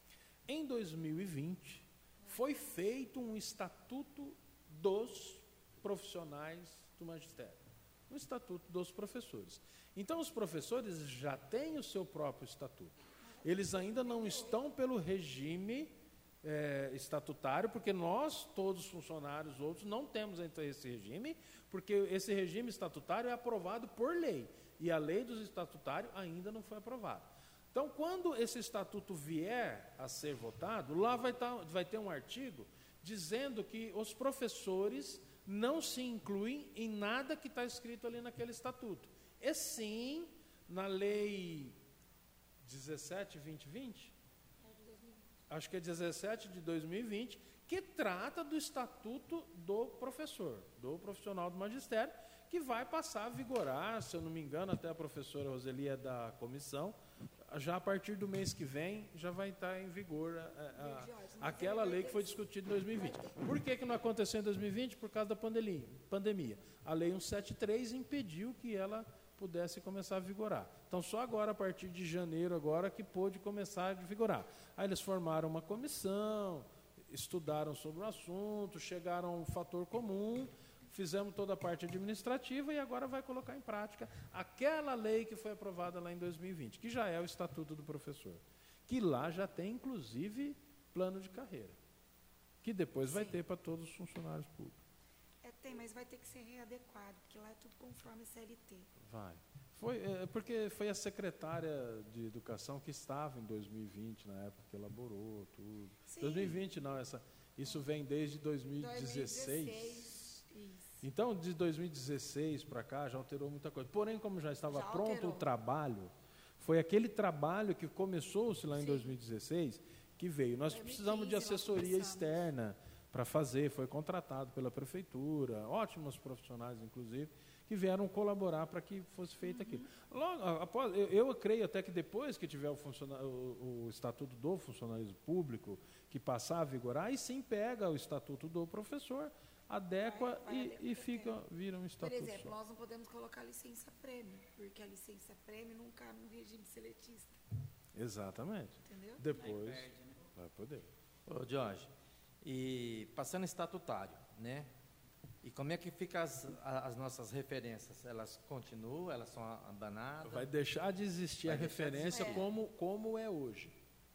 Em dois mil e vinte, foi feito um estatuto dos profissionais do magistério, um estatuto dos professores. Então, os professores já têm o seu próprio estatuto. Eles ainda não estão pelo regime é, estatutário, porque nós, todos os funcionários outros, não temos ainda esse regime, porque esse regime estatutário é aprovado por lei, e a lei dos estatutários ainda não foi aprovada. Então, quando esse estatuto vier a ser votado, lá vai, tá, vai ter um artigo dizendo que os professores não se incluem em nada que está escrito ali naquele estatuto. E sim, na lei dezessete, vinte, vinte, acho que é dezessete de dois mil e vinte, que trata do estatuto do professor, do profissional do magistério, que vai passar a vigorar, se eu não me engano, até a professora Roseli é da comissão, já a partir do mês que vem, já vai estar em vigor a, a, aquela lei que foi discutida em dois mil e vinte. Por que, que não aconteceu em dois mil e vinte? Por causa da pandemia. pandemia. A lei cento e setenta e três impediu que ela pudesse começar a vigorar. Então, só agora, a partir de janeiro, agora, que pôde começar a vigorar. Aí eles formaram uma comissão, estudaram sobre o assunto, chegaram a um fator comum, fizemos toda a parte administrativa e agora vai colocar em prática aquela lei que foi aprovada lá em dois mil e vinte, que já é o Estatuto do Professor, que lá já tem, inclusive, plano de carreira, que depois Sim. vai ter para todos os funcionários públicos. É, tem, mas vai ter que ser readequado, porque lá é tudo conforme C L T. Vai. Foi, é, porque foi a secretária de Educação que estava em dois mil e vinte, na época que elaborou tudo. Sim. dois mil e vinte não, essa, isso vem desde dois mil e dezesseis. dois mil e dezesseis. Isso. Então, de dois mil e dezesseis para cá, já alterou muita coisa. Porém, como já estava já pronto alterou. o trabalho, foi aquele trabalho que começou-se lá em Sim. dois mil e dezesseis que veio. Nós dois mil e quinze, precisamos de assessoria externa para fazer, foi contratado pela prefeitura, ótimos profissionais, inclusive, que vieram colaborar para que fosse feito uhum. aquilo. Logo, após, eu, eu creio até que depois que tiver o, o, o Estatuto do Funcionalismo Público, que passar a vigorar, aí sim pega o Estatuto do Professor, adequa vai, vai e, e fica, vira um estatuto. Por exemplo, só. nós não podemos colocar licença-prêmio, porque a licença-prêmio não cabe no regime seletista. Exatamente. Entendeu? Depois perde, né? vai poder. Ô, Jorge, e passando estatutário, né? E como é que ficam as, as nossas referências? Elas continuam, elas são abanadas? Vai deixar de existir vai a referência de como, como é hoje.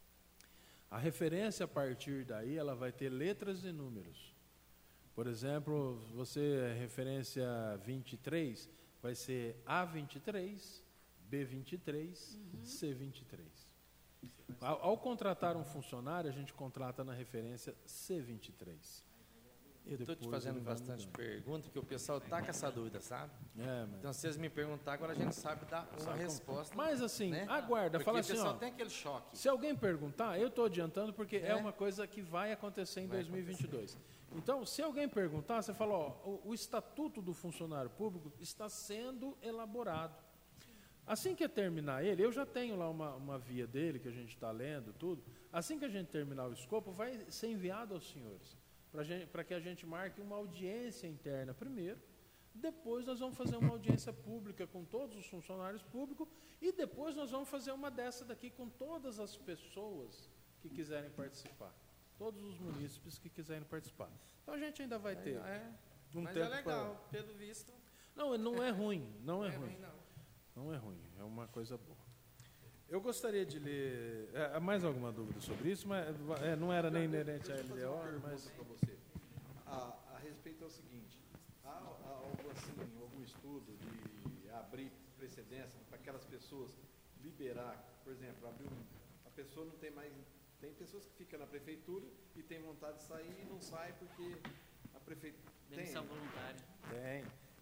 A referência, a partir daí, ela vai ter letras e números. Por exemplo, você, referência vinte e três, vai ser A vinte e três, B vinte e três, uhum. C vinte e três. Ao, ao contratar um funcionário, a gente contrata na referência C vinte e três. Eu estou te fazendo bastante pergunta, porque o pessoal está com essa dúvida, sabe? É, mas... Então, se vocês me perguntar, agora a gente sabe dar uma sabe resposta. Como... Mas, assim, né? aguarda, porque fala assim, o pessoal ó, tem aquele choque. Se alguém perguntar, eu estou adiantando, porque é. é uma coisa que vai acontecer em vai dois mil e vinte e dois. Acontecer. Então, se alguém perguntar, você fala, ó, o, o Estatuto do Funcionário Público está sendo elaborado. Assim que terminar ele, eu já tenho lá uma, uma via dele, que a gente está lendo, tudo. Assim que a gente terminar o escopo, vai ser enviado aos senhores, para que a gente marque uma audiência interna primeiro, depois nós vamos fazer uma audiência pública com todos os funcionários públicos, e depois nós vamos fazer uma dessa daqui com todas as pessoas que quiserem participar. Todos os munícipes que quiserem participar. Então a gente ainda vai ter é, um mas tempo é legal, pra... pelo visto. Não, não é ruim, não é, é ruim. ruim não. não é ruim, é uma coisa boa. Eu gostaria de ler é, mais alguma dúvida sobre isso, mas é, não era nem inerente à L D O, mas para você. A, a respeito é o seguinte: há, há algo assim, algum estudo de abrir precedência para aquelas pessoas liberar, por exemplo, abrir um, a pessoa não tem mais. Tem pessoas que ficam na prefeitura e tem vontade de sair e não sai porque a prefeitura. Demissão voluntária. Tem.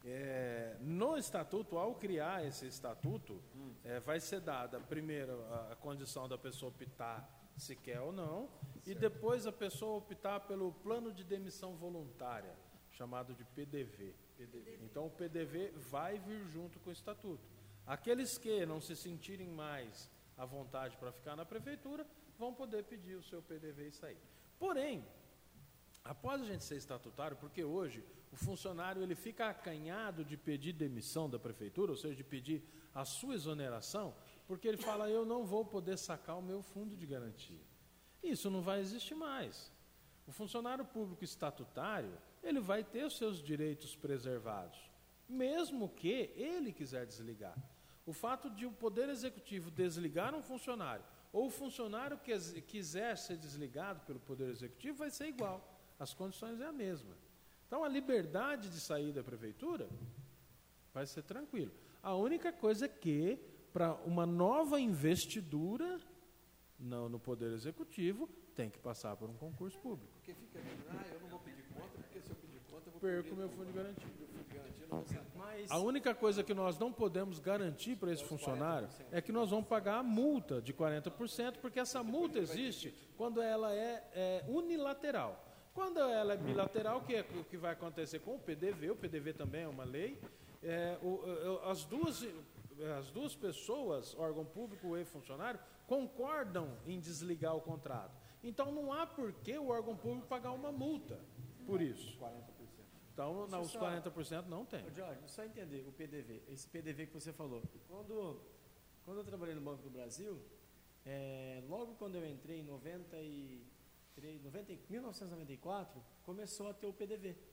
É, no estatuto, ao criar esse estatuto, hum. é, vai ser dada primeiro a, a condição da pessoa optar se quer ou não, certo. E depois a pessoa optar pelo plano de demissão voluntária, chamado de P D V. P D V. Então o P D V vai vir junto com o estatuto. Aqueles que não se sentirem mais à vontade para ficar na prefeitura, vão poder pedir o seu P D V e sair. Porém, após a gente ser estatutário, porque hoje o funcionário ele fica acanhado de pedir demissão da prefeitura, ou seja, de pedir a sua exoneração, porque ele fala, eu não vou poder sacar o meu fundo de garantia. Isso não vai existir mais. O funcionário público estatutário, ele vai ter os seus direitos preservados, mesmo que ele quiser desligar. O fato de o Poder Executivo desligar um funcionário, ou o funcionário que quiser ser desligado pelo Poder Executivo, vai ser igual. As condições é a mesma. Então, a liberdade de sair da prefeitura vai ser tranquilo. A única coisa é que, para uma nova investidura no, no Poder Executivo, tem que passar por um concurso público. Porque fica dizendo, ah, eu não vou pedir conta, porque se eu pedir conta, eu vou perco o meu fundo de garantia. Meu fundo de garantia não vai Mas, A única coisa que nós não podemos garantir para esse funcionário é que nós vamos pagar a multa de quarenta por cento, porque essa multa existe quando ela é, é unilateral. Quando ela é bilateral, que é o que vai acontecer com o P D V, o P D V também é uma lei, é, o, o, as, duas, as duas pessoas, órgão público e funcionário, concordam em desligar o contrato. Então, não há por que o órgão público pagar uma multa por isso. quarenta por cento. Então, não, os só- quarenta por cento não tem. Ô, Jorge, só entender o P D V, esse P D V que você falou. Quando, quando eu trabalhei no Banco do Brasil, é, logo quando eu entrei em noventa e três, noventa, mil novecentos e noventa e quatro, começou a ter o P D V.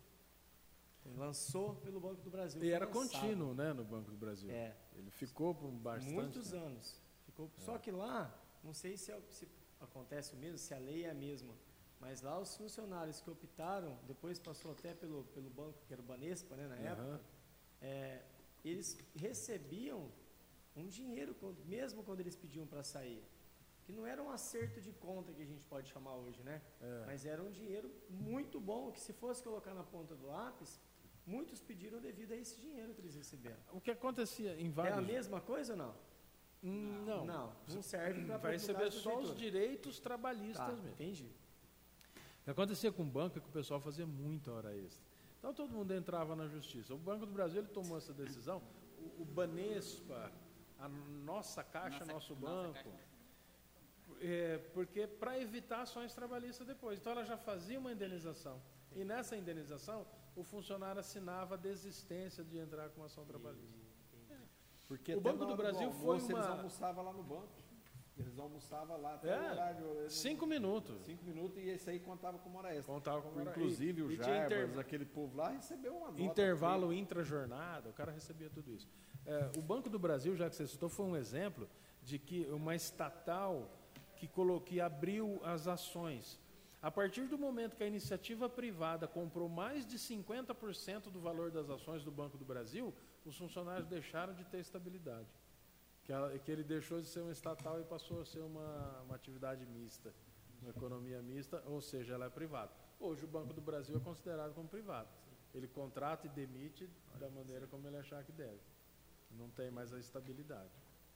Lançou pelo Banco do Brasil. E foi era lançado. contínuo, né, no Banco do Brasil. É, Ele ficou por bastante muitos tempo. anos. Ficou, Só que lá, não sei se, é- se acontece o mesmo, se a lei é a mesma, mas lá os funcionários que optaram, depois passou até pelo, pelo banco, que era o Banespa, né, na Aham. época, é, eles recebiam um dinheiro, quando- mesmo quando eles pediam para sair. Que não era um acerto de conta que a gente pode chamar hoje, né? É. Mas era um dinheiro muito bom, que se fosse colocar na ponta do lápis, muitos pediram devido a esse dinheiro que eles receberam. O que acontecia em É vários... a mesma coisa ou não? Hum, Não, Não, não serve para vai receber só os direitos trabalhistas Tá, mesmo. entendi. O que acontecia com o banco é que o pessoal fazia muita hora extra. Então todo mundo entrava na justiça. O Banco do Brasil ele tomou essa decisão. O, o Banespa, a nossa caixa, nosso banco, é, porque para evitar ações trabalhistas depois. Então ela já fazia uma indenização. E nessa indenização, o funcionário assinava a desistência de entrar com ação trabalhista. Porque O até Banco na do hora Brasil almoço, foi Eles uma- almoçavam lá no banco. Eles almoçavam lá até É, o horário. eles- Cinco minutos. Cinco minutos e esse aí contava como hora extra. Contava como hora- Inclusive e- o e tinha Jarbas, inter- aquele povo lá, recebeu uma nota. Intervalo intra-jornada, o cara recebia tudo isso. É, o Banco do Brasil, já que você citou, foi um exemplo de que uma estatal que, colo- que abriu as ações. A partir do momento que a iniciativa privada comprou mais de cinquenta por cento do valor das ações do Banco do Brasil, os funcionários deixaram de ter estabilidade. Que, ela- que ele deixou de ser uma estatal e passou a ser uma, uma atividade mista, uma economia mista, ou seja, ela é privada. Hoje o Banco do Brasil é considerado como privado. Ele contrata e demite da maneira como ele achar que deve. Não tem mais a estabilidade.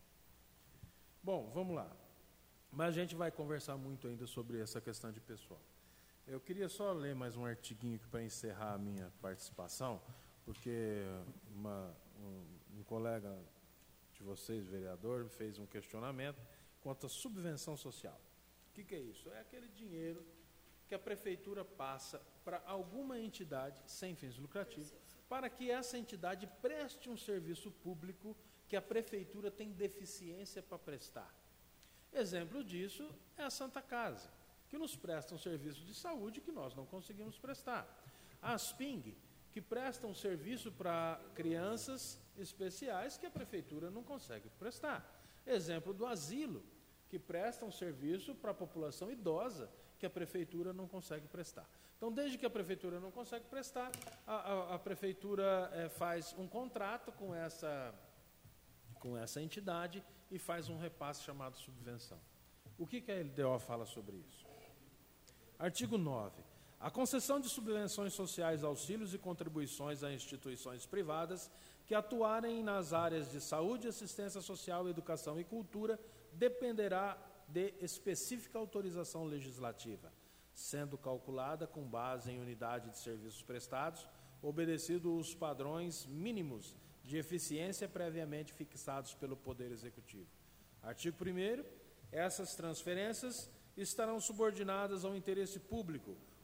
Bom, vamos lá. Mas a gente vai conversar muito ainda sobre essa questão de pessoal. Eu queria só ler mais um artiguinho para encerrar a minha participação, porque uma, um, um colega de vocês, vereador, fez um questionamento quanto à subvenção social. O que, que é isso? É aquele dinheiro que a prefeitura passa para alguma entidade sem fins lucrativos, para que essa entidade preste um serviço público que a prefeitura tem deficiência para prestar. Exemplo disso é a Santa Casa, que nos presta um serviço de saúde que nós não conseguimos prestar. A Asping, que presta um serviço para crianças especiais que a prefeitura não consegue prestar. Exemplo do asilo, que presta um serviço para a população idosa que a prefeitura não consegue prestar. Então, desde que a prefeitura não consegue prestar, a, a, a prefeitura é, faz um contrato com essa, com essa entidade e faz um repasse chamado subvenção. O que, que a L D O fala sobre isso? Artigo nove. A concessão de subvenções sociais, auxílios e contribuições a instituições privadas que atuarem nas áreas de saúde, assistência social, educação e cultura dependerá de específica autorização legislativa, sendo calculada com base em unidade de serviços prestados, obedecidos os padrões mínimos de eficiência previamente fixados pelo Poder Executivo. Artigo primeiro. Essas transferências estarão subordinadas ao interesse público,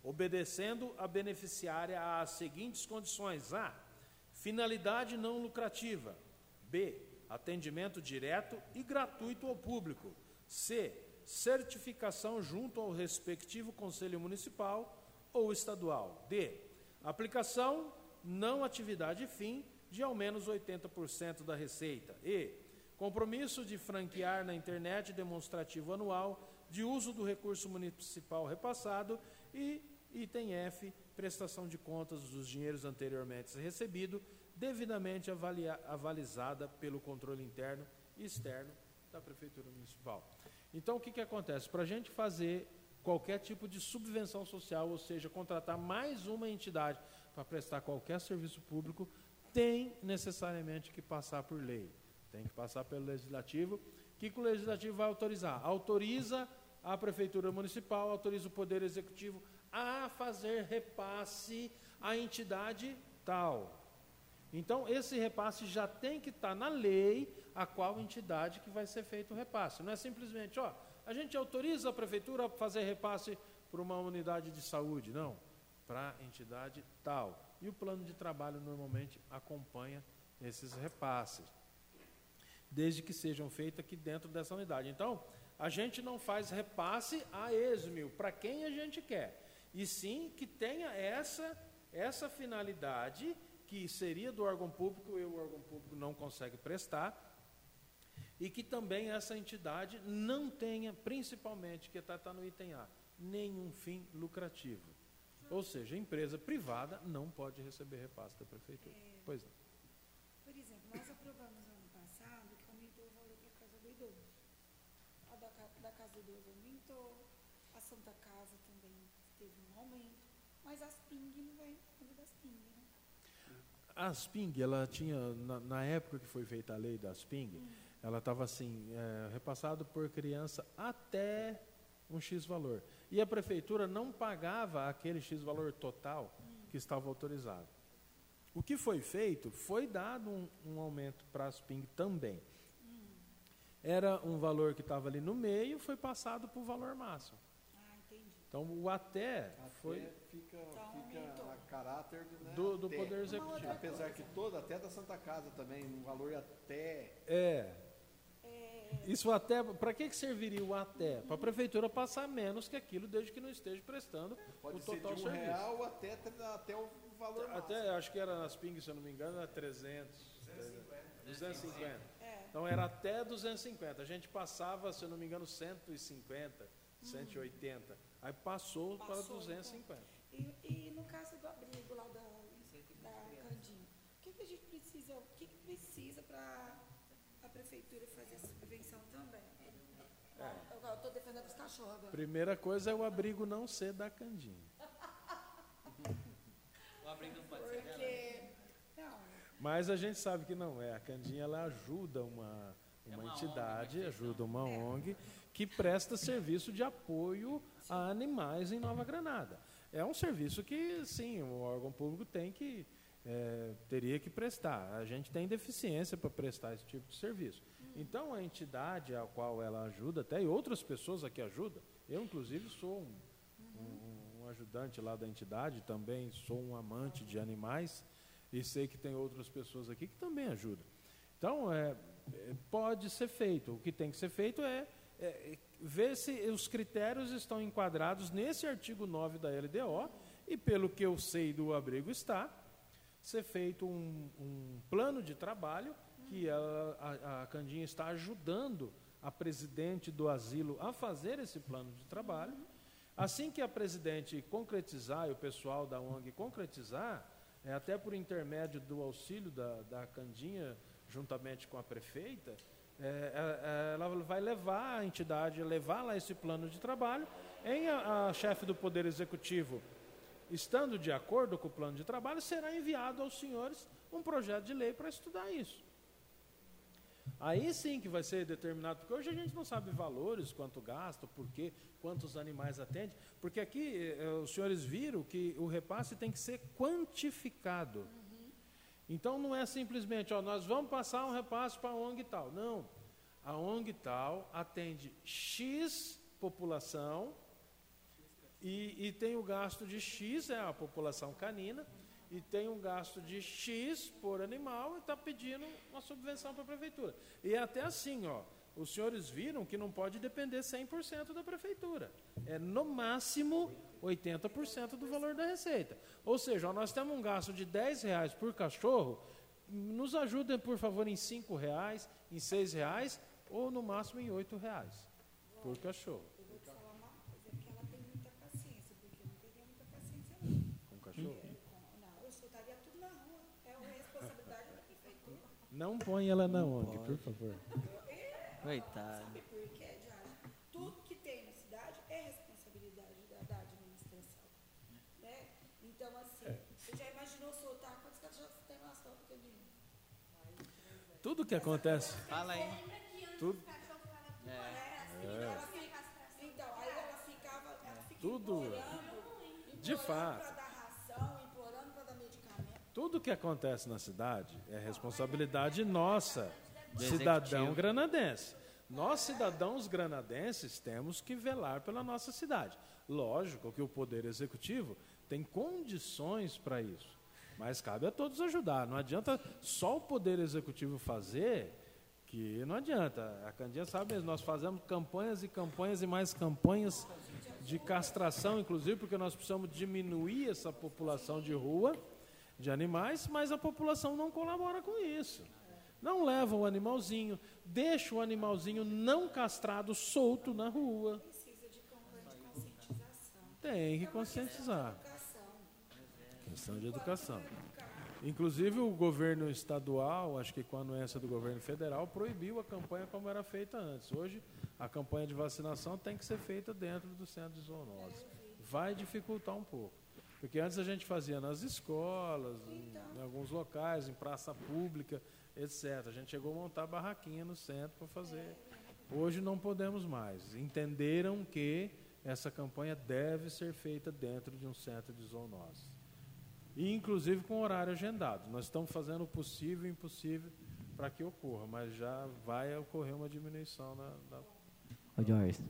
obedecendo a beneficiária às seguintes condições: A. Finalidade não lucrativa. B. Atendimento direto e gratuito ao público. C. Certificação junto ao respectivo Conselho Municipal ou Estadual. D. Aplicação não atividade fim de ao menos oitenta por cento da receita. E. Compromisso de franquear na internet demonstrativo anual de uso do recurso municipal repassado. E item F. Prestação de contas dos dinheiros anteriormente recebidos, devidamente avalia, avalizada pelo controle interno e externo da Prefeitura Municipal. Então, o que, que acontece? Para a gente fazer qualquer tipo de subvenção social, ou seja, contratar mais uma entidade para prestar qualquer serviço público, tem necessariamente que passar por lei. Tem que passar pelo Legislativo. O que, que o Legislativo vai autorizar? Autoriza a Prefeitura Municipal, autoriza o Poder Executivo a fazer repasse à entidade tal. Então, esse repasse já tem que estar na lei a qual entidade que vai ser feito o repasse. Não é simplesmente, ó, a gente autoriza a Prefeitura a fazer repasse para uma unidade de saúde. Não, para a entidade tal. E o plano de trabalho normalmente acompanha esses repasses, desde que sejam feitos aqui dentro dessa unidade. Então, a gente não faz repasse a esmo para quem a gente quer, e sim que tenha essa, essa finalidade que seria do órgão público e o órgão público não consegue prestar, e que também essa entidade não tenha, principalmente, que está tá no item A, nenhum fim lucrativo. Ou seja, a empresa privada não pode receber repasse da Prefeitura. É, pois não. Por exemplo, nós aprovamos ano passado que aumentou o valor para a Casa do Idoso. A da, da Casa do Idoso aumentou, a Santa Casa também teve um aumento, mas as P I N G não vai fazer das P I N G, né? A Asping, ela tinha, na, na época que foi feita a lei da Asping, hum. ela estava assim, é, repassado por criança até um X valor. E a Prefeitura não pagava aquele X valor total hum. que estava autorizado. O que foi feito, foi dado um, um aumento para a Asping também. Hum. Era um valor que estava ali no meio, foi passado para o valor máximo. Ah, entendi. Então, o até, até foi... Fica, então, fica a caráter né, do, do até. Poder Executivo. Apesar que todo, até da Santa Casa também, um valor até... É. É. Isso até, para que, que serviria o até? Para a Prefeitura passar menos que aquilo, desde que não esteja prestando Pode o ser total de um serviço. real até, até o valor Até, máximo. acho que era nas P I N G, se eu não me engano, era trezentos. duzentos e cinquenta. É. Então, era até duzentos e cinquenta. A gente passava, se eu não me engano, cento e cinquenta, cento e oitenta. Aí passou, Passou para duzentos e cinquenta. E, e no caso do abrigo lá da, da Candinha, o que, que a gente precisa, o que, que precisa para a Prefeitura fazer essa subvenção também? É. Eu estou defendendo os cachorros agora. Primeira coisa é o abrigo não ser da Candinha. O abrigo não pode ser dela. Porque, não, Mas a gente sabe que não é. A Candinha, ela ajuda uma, uma, É uma entidade, ONG, uma ajuda uma É. O N G que presta serviço de apoio a animais em Nova Granada. É um serviço que, sim, o órgão público tem que, é, teria que prestar. A gente tem deficiência para prestar esse tipo de serviço. Então, a entidade a qual ela ajuda, até e outras pessoas aqui ajudam, eu, inclusive, sou um, um, um ajudante lá da entidade, também sou um amante de animais, e sei que tem outras pessoas aqui que também ajudam. Então, é, é, pode ser feito. O que tem que ser feito é, é ver se os critérios estão enquadrados nesse artigo nove da L D O, e pelo que eu sei do abrigo está, ser feito um, um plano de trabalho, que a, a, a Candinha está ajudando a presidente do asilo a fazer esse plano de trabalho. Assim que a presidente concretizar e o pessoal da O N G concretizar, é, até por intermédio do auxílio da, da Candinha, juntamente com a prefeita, é, é, ela vai levar a entidade, levar lá esse plano de trabalho, em a, a chefe do Poder Executivo, estando de acordo com o plano de trabalho, será enviado aos senhores um projeto de lei para estudar isso. Aí sim que vai ser determinado, porque hoje a gente não sabe valores, quanto gasta, por quê, quantos animais atende, porque aqui eh, os senhores viram que o repasse tem que ser quantificado. Uhum. Então não é simplesmente, ó, nós vamos passar um repasse para a O N G tal. Não, a O N G tal atende X população E, e tem o gasto de X, é a população canina, e tem um gasto de X por animal e está pedindo uma subvenção para a prefeitura. E é até assim, ó, os senhores viram que não pode depender cem por cento da prefeitura. É no máximo oitenta por cento do valor da receita. Ou seja, ó, nós temos um gasto de dez reais por cachorro, nos ajudem, por favor, em cinco reais, em seis reais, ou no máximo em oito reais por cachorro. Eu vou te falar uma coisa, é que ela tem muita paciência, porque eu não teria muita paciência não. Com cachorro? Não, eu soltaria tudo na rua. É uma responsabilidade da prefeitura. Não põe ela na O N G, por favor. Coitado. Sabe por quê, Diário? Tudo que tem na cidade é responsabilidade da, da administração. Né? Então, assim, você já imaginou soltar quantos cachorros tem na sua pequenininha? Tudo que acontece... Fala aí. Tudo, Ela fica- então, aí ela ficava, ela fica Tudo. implorando, De implorando fato. para dar ração, implorando para dar medicamento. tudo que acontece na cidade é responsabilidade nossa, Do cidadão executivo. granadense. Nós, cidadãos granadenses, temos que velar pela nossa cidade. Lógico que o Poder Executivo tem condições para isso, mas cabe a todos ajudar. Não adianta só o Poder Executivo fazer, que não adianta. A Candinha sabe mesmo, nós fazemos campanhas e campanhas e mais campanhas de castração, inclusive, porque nós precisamos diminuir essa população de rua, de animais, mas a população não colabora com isso. Não leva o animalzinho, deixa o animalzinho não castrado solto na rua. Precisa de campanha de conscientização. Tem que conscientizar. Educação. Questão de educação. Inclusive o governo estadual, acho que com a anuência do governo federal, proibiu a campanha como era feita antes. Hoje, a campanha de vacinação tem que ser feita dentro do centro de zoonose. Vai dificultar um pouco. Porque antes a gente fazia nas escolas, em, em alguns locais, em praça pública, etcétera. A gente chegou a montar barraquinha no centro para fazer. Hoje não podemos mais. Entenderam que essa campanha deve ser feita dentro de um centro de zoonose. E, inclusive, com horário agendado. Nós estamos fazendo o possível e o impossível para que ocorra, mas já vai ocorrer uma diminuição na... na... Ô, Jorge,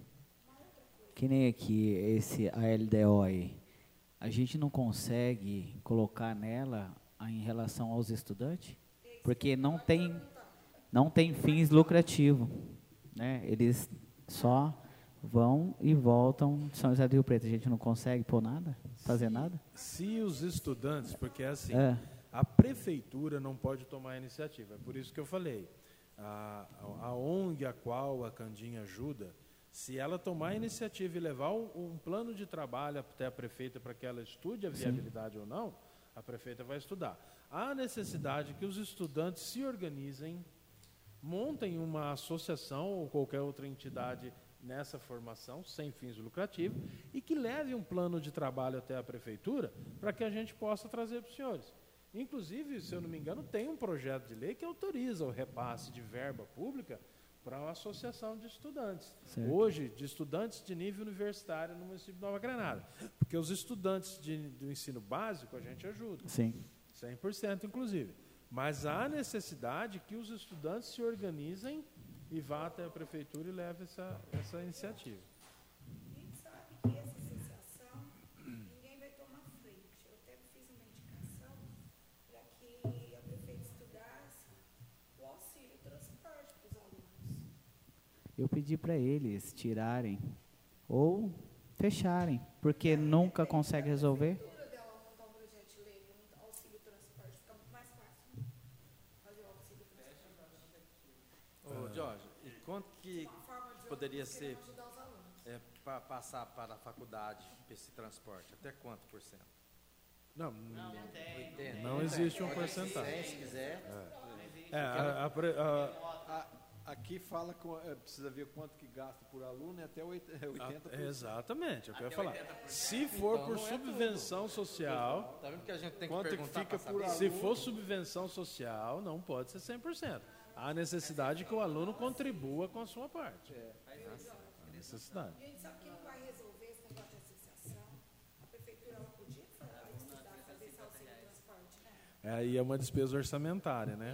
que nem aqui, esse A L D O aí, a gente não consegue colocar nela a- em relação aos estudantes? Porque não tem, não tem fins lucrativos, né? Eles só vão e voltam de São José do Rio Preto. A gente não consegue pôr nada, fazer nada? Se os estudantes, porque é assim, É. a prefeitura não pode tomar a iniciativa. É por isso que eu falei, a, a, a ONG a qual a Candinha ajuda, se ela tomar a iniciativa e levar um, um plano de trabalho até a prefeita para que ela estude a viabilidade ou não, a prefeita vai estudar. Há necessidade que os estudantes se organizem, montem uma associação ou qualquer outra entidade nessa formação, sem fins lucrativos, e que leve um plano de trabalho até a prefeitura para que a gente possa trazer para os senhores. Inclusive, se eu não me engano, tem um projeto de lei que autoriza o repasse de verba pública para uma associação de estudantes. Certo. Hoje, de estudantes de nível universitário no município de Nova Granada. Porque os estudantes de, do ensino básico a gente ajuda. Sim. cem por cento inclusive. Mas há necessidade que os estudantes se organizem e vá até a prefeitura e leve essa, essa iniciativa. A gente sabe que essa associação, ninguém vai tomar frente. Eu até fiz uma indicação para que a prefeita estudasse o auxílio transporte para os alunos. Eu pedi para eles tirarem ou fecharem, porque nunca consegue resolver. A prefeitura dela montar um projeto de lei com auxílio transporte fica muito mais fácil. Fazer o auxílio transporte. Ô, Jorge, e quanto que Uma forma de poderia ônibus ser querendo ajudar os alunos. é, para passar para a faculdade esse transporte? Até quanto por cento? Não, oitenta? não existe um Pode ser porcentagem. cem, se quiser. É, a, a, pre- a, A- Aqui fala, com, é, precisa ver quanto que gasta por aluno e até oit- é, oitenta por cento. exatamente, é o que eu ia falar. Se for Então, por não é subvenção social, Tá vendo que a gente tem que Quanto que perguntar fica pra por saber? se for subvenção social, não pode ser cem por cento. Há necessidade que o aluno contribua com a sua parte. Há necessidade. A gente sabe que não vai resolver esse negócio de associação. A prefeitura ela podia falar, estudar, fazer esse auxílio transporte, né? É, aí é uma despesa orçamentária, né?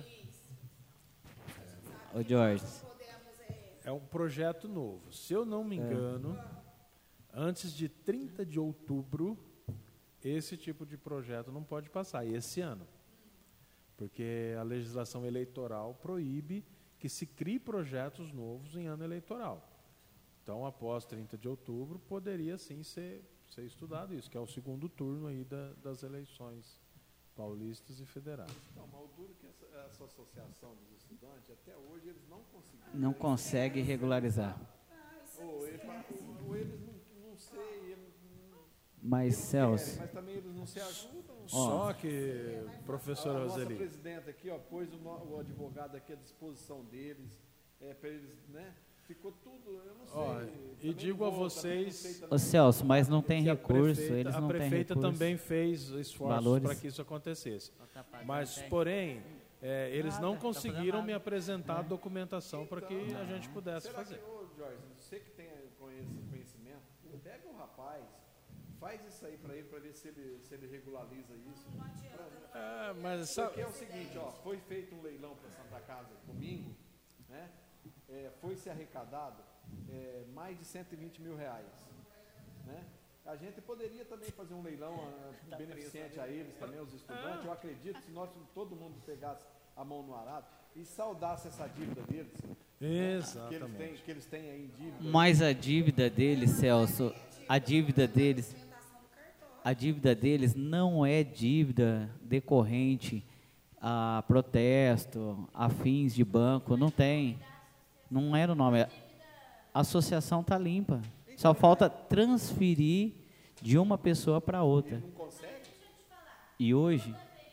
Ô, Jorge, Podemos, é, É um projeto novo. Se eu não me engano, antes de trinta de outubro, esse tipo de projeto não pode passar, e esse ano. Porque a legislação eleitoral proíbe que se crie projetos novos em ano eleitoral. Então, após trinta de outubro, poderia sim ser, ser estudado isso, que é o segundo turno aí da, das eleições paulistas e federais. Não, mas o duro é que essa, essa associação dos estudantes, até hoje, eles não conseguiram. Não consegue regularizar. Ou, ele, ou eles não, não sei, eles não, Mas, eles Celso, querem, mas também eles não se ajudam. Só que, professora A nossa Roseli, presidenta aqui, ó, pôs o, no- o advogado aqui à disposição deles, é, para eles, né? Ficou tudo, eu não sei. Ó, também e não digo a vou, também não vocês- sei, também ô não- Celso, mas não tem que a recurso, prefeita, eles a não têm prefeita recurso. também fez esforços Valores. para que isso acontecesse. Mas, porém, é, eles não conseguiram me apresentar a documentação para que a gente pudesse Será fazer. que, ô, Jorge, você que tem conhece- conhecimento, pega o rapaz, faz isso aí para ele, para ver se ele, se ele regulariza isso. É, mas sabe, Porque é o seguinte, ó, foi feito um leilão para Santa Casa domingo, né? É, foi se arrecadado é, mais de cento e vinte mil reais, né? A gente poderia também fazer um leilão ah, beneficente a eles também, os estudantes. Eu acredito que se nós todo mundo pegasse a mão no arado e saudasse essa dívida deles, né, que eles têm, exatamente. que eles têm aí em dívida. Mas a dívida deles, Celso, a dívida deles, a dívida deles não é dívida decorrente a protesto, a fins de banco, não tem. Não era o nome. A associação está limpa. Só falta transferir de uma pessoa para outra. Não consegue? E hoje,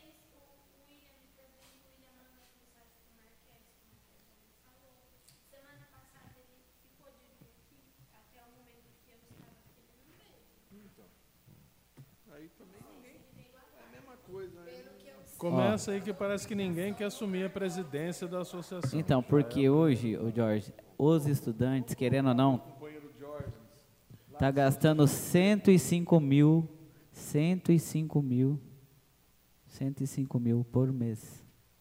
Aí também ninguém. É a mesma coisa, né? Começa aí que parece que ninguém quer assumir a presidência da associação. então, porque hoje, o Jorge, os estudantes, querendo ou não, Companheiro Jorge. tá gastando cento e cinco mil, cento e cinco mil, cento e cinco mil por mês.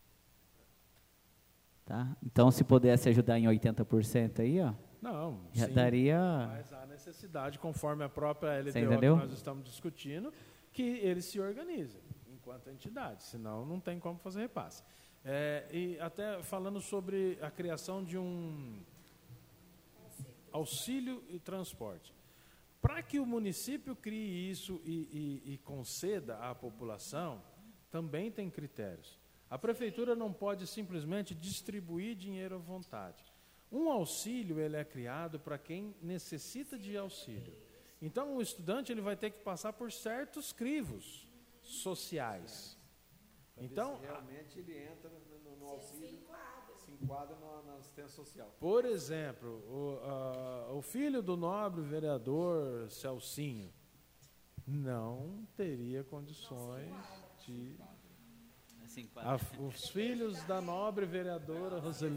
Tá? Então, se pudesse ajudar em oitenta por cento aí, ó, Não, já sim, daria. mas há necessidade, conforme a própria L D O que entendeu? nós estamos discutindo, que eles se organizem enquanto entidade, senão não tem como fazer repasse. É, e até falando sobre a criação de um auxílio e transporte. Para que o município crie isso e, e, e conceda à população, também tem critérios. A prefeitura não pode simplesmente distribuir dinheiro à vontade. Um auxílio ele é criado para quem necessita de auxílio. Então, o estudante ele vai ter que passar por certos crivos sociais. Então, Se realmente ele entra no, no- no auxílio, se enquadra na, na assistência social. por exemplo, o, ah, o filho do nobre vereador Celcinho não teria condições de... A- os filhos da nobre vereadora Roseli.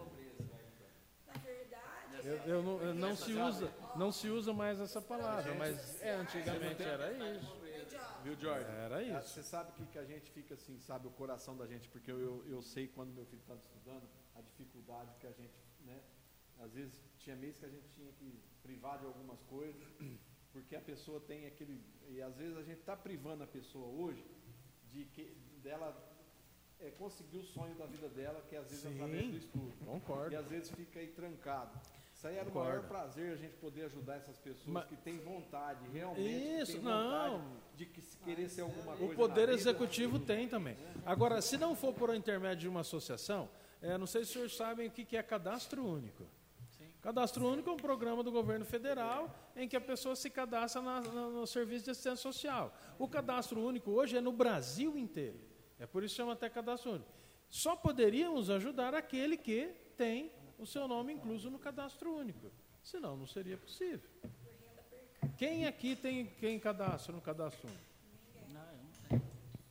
Eu, eu não, eu não se usa, não se usa mais essa palavra, mas é, antigamente era isso. Viu, Jorge? Era Ah, isso. Você sabe que, que a gente fica assim, sabe, o coração da gente, porque eu, eu, eu sei quando meu filho estava estudando, a dificuldade que a gente, né, às vezes tinha mês que a gente tinha que privar de algumas coisas, porque a pessoa tem aquele, e às vezes a gente está privando a pessoa hoje de que dela é, conseguir o sonho da vida dela, que é às vezes Sim, através do estudo. concordo. E às vezes fica aí trancado. Isso aí era Concordo. o maior prazer a gente poder ajudar essas pessoas Mas- que têm vontade, realmente, que Isso, têm vontade não. de que se querer ser alguma coisa. O Poder na vida. Executivo tem também. Agora, se não for por intermédio de uma associação, é, não sei se os senhores sabem o que que é cadastro único. Cadastro único é um programa do governo federal em que a pessoa se cadastra na, na, no serviço de assistência social. O cadastro único hoje é no Brasil inteiro. É por isso que chama até cadastro único. Só poderíamos ajudar aquele que tem o seu nome incluso no cadastro único. Senão, não seria possível. Quem aqui tem quem cadastro no cadastro único?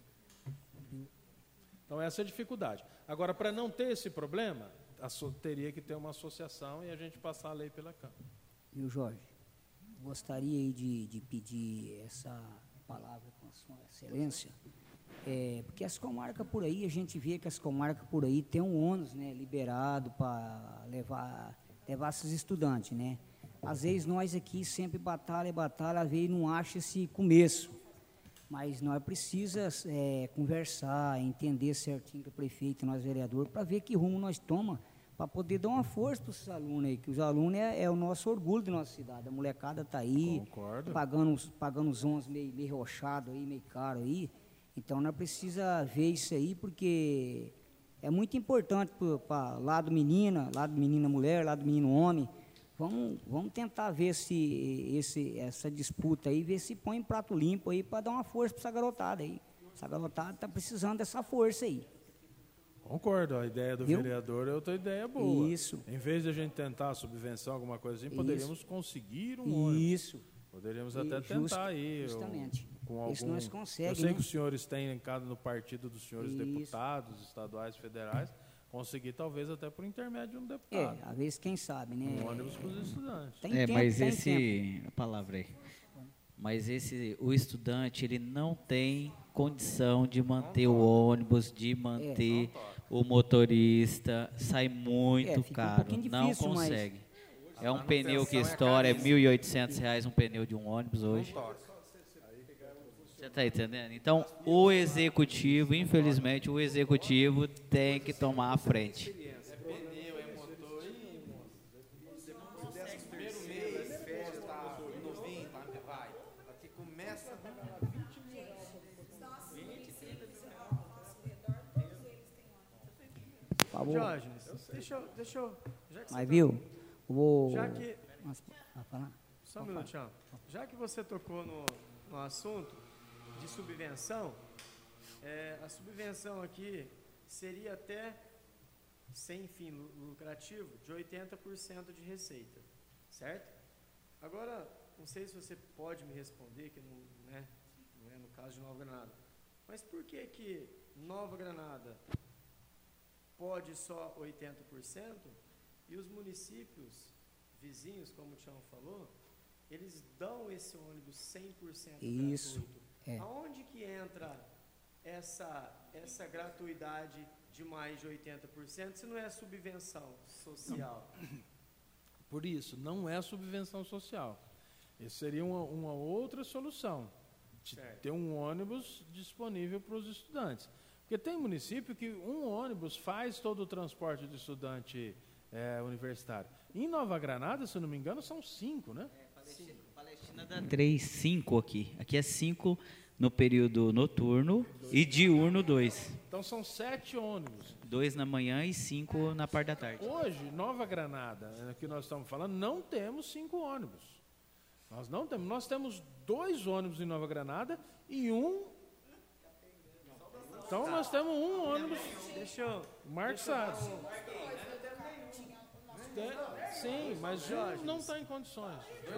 Então, essa é a dificuldade. Agora, para não ter esse problema, a so- teria que ter uma associação e a gente passar a lei pela Câmara. Viu, Jorge? Gostaria aí de, de pedir essa palavra com a sua excelência, é, porque as comarcas por aí, a gente vê que as comarcas por aí tem um ônus, né, liberado para levar, levar esses estudantes, né? Às vezes nós aqui sempre batalha, batalha, às vezes não acha esse começo. Mas nós precisamos é, conversar, entender certinho com o prefeito e nós vereadores, para ver que rumo nós tomamos, para poder dar uma força para os alunos aí, que os alunos é, é o nosso orgulho da nossa cidade. A molecada está aí, Concordo. pagando, os- pagando os onze meio, meio rochado aí, meio caro aí. Então nós precisamos ver isso aí, porque é muito importante para lado menina, lado menina mulher, lado menino homem. Vamos, vamos tentar ver se esse, essa disputa aí, ver se põe em prato limpo aí para dar uma força para essa garotada aí. Essa garotada está precisando dessa força aí. Concordo, a ideia do Viu? vereador é outra ideia boa. Isso. Em vez de a gente tentar a subvenção, alguma coisa assim, Isso. poderíamos conseguir um ônibus. Isso. Poderíamos E até justa- tentar aí. justamente. ou- Com algum, Isso nós consegue, eu sei né? que os senhores têm em cada no partido dos senhores Isso. deputados, estaduais, federais, conseguir talvez até por intermédio de um É, deputado. às vezes quem sabe, né? Um ônibus para os estudantes. Tem É, tempo, mas tem esse, tempo. a palavra aí. Mas esse, o estudante, ele não tem condição de manter o ônibus, de manter o motorista, sai muito É, fica um caro, pouquinho não difícil, mas- consegue. É um manutenção pneu que é estoura, é caríssimo. mil e oitocentos reais um pneu de um ônibus hoje. Toca. Você está entendendo? Então, o executivo, infelizmente, o executivo tem que tomar a frente. É pneu, é motor e primeiro mês, férias, tá noventa, vai. Aqui começa. Por favor. Diógenes, deixa eu, deixa eu, já que Mas você viu? Vou. Já que- Mas, vai falar? Só um minutinho. Já que você tocou no, no assunto de subvenção, é, a subvenção aqui seria até, sem fim lu- lucrativo, de oitenta por cento de receita, certo? Agora, não sei se você pode me responder, que não, né, não é no caso de Nova Granada, mas por que que Nova Granada pode só oitenta por cento e os municípios vizinhos, como o Tião falou, eles dão esse ônibus cem por cento Isso, gratuito. é. Aonde que entra essa, essa gratuidade de mais de oitenta por cento se não é subvenção social? Por isso, não é subvenção social. Isso seria uma, uma outra solução, de Certo. ter um ônibus disponível para os estudantes. Porque tem município que um ônibus faz todo o transporte de estudante é, universitário. Em Nova Granada, se eu não me engano, são cinco, né? Palestina dá três, cinco aqui. Aqui é cinco no período noturno e diurno dois. Então são sete ônibus. Dois na manhã e cinco na parte da tarde. Hoje, Nova Granada, é, que nós estamos falando, não temos cinco ônibus. Nós não temos. Nós temos dois ônibus em Nova Granada e um. Então nós temos um ônibus. Deixa eu... Marcos deixa eu Salles. dar um- Tem- Sim, mas um não está em condições.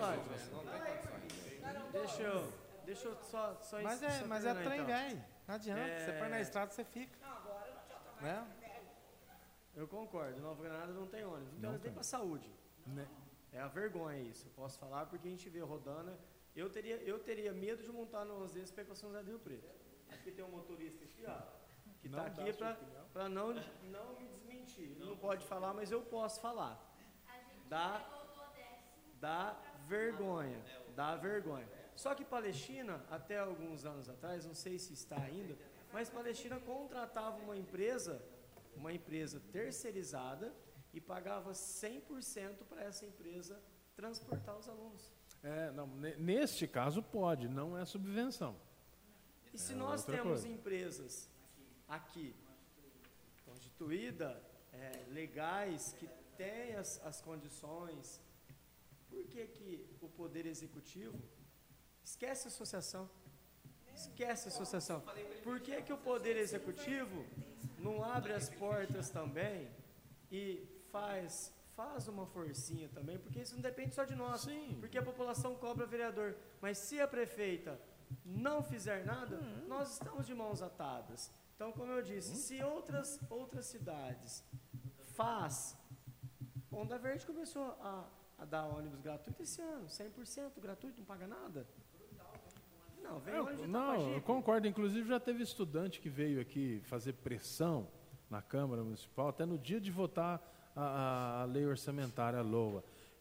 Deixa eu, deixa eu só, só Mas só é, mas é terminar, trem então. velho. Não adianta. É. Você põe na estrada, você fica. Né? Eu concordo, Nova Granada não tem ônibus, não tem ônibus nem para saúde. Né? É a vergonha isso, eu posso falar porque a gente vê rodando. Eu teria, eu teria medo de montar num ônibus desse para ir para São José do Rio Preto. Aqui tem um motorista aqui, ó, que Não está dá aqui sua para não, não me desmentir. Ele não pode falar, mas eu posso falar. Dá, dá vergonha, dá vergonha. Só que Palestina, até alguns anos atrás, não sei se está ainda, mas Palestina contratava uma empresa, uma empresa terceirizada e pagava cem por cento para essa empresa transportar os alunos. É, não, ne- neste caso pode, não é subvenção. E se É nós outra temos coisa. empresas aqui, constituídas, é, legais, que têm as, as condições, por que que o Poder Executivo esquece a associação? Esquece a associação. Por que que o Poder Executivo não abre as portas também e faz, faz uma forcinha também? Porque isso não depende só de nós. Sim. Porque a população cobra vereador. Mas se a prefeita não fizer nada, nós estamos de mãos atadas. Então, como eu disse, se outras, outras cidades faz, Onda Verde começou a, a dar ônibus gratuito esse ano, cem por cento gratuito, não paga nada. Não, vem ônibus Eu, de não, eu Itapajipe. concordo. Inclusive, já teve estudante que veio aqui fazer pressão na Câmara Municipal, até no dia de votar a, a- a lei orçamentária, a LOA.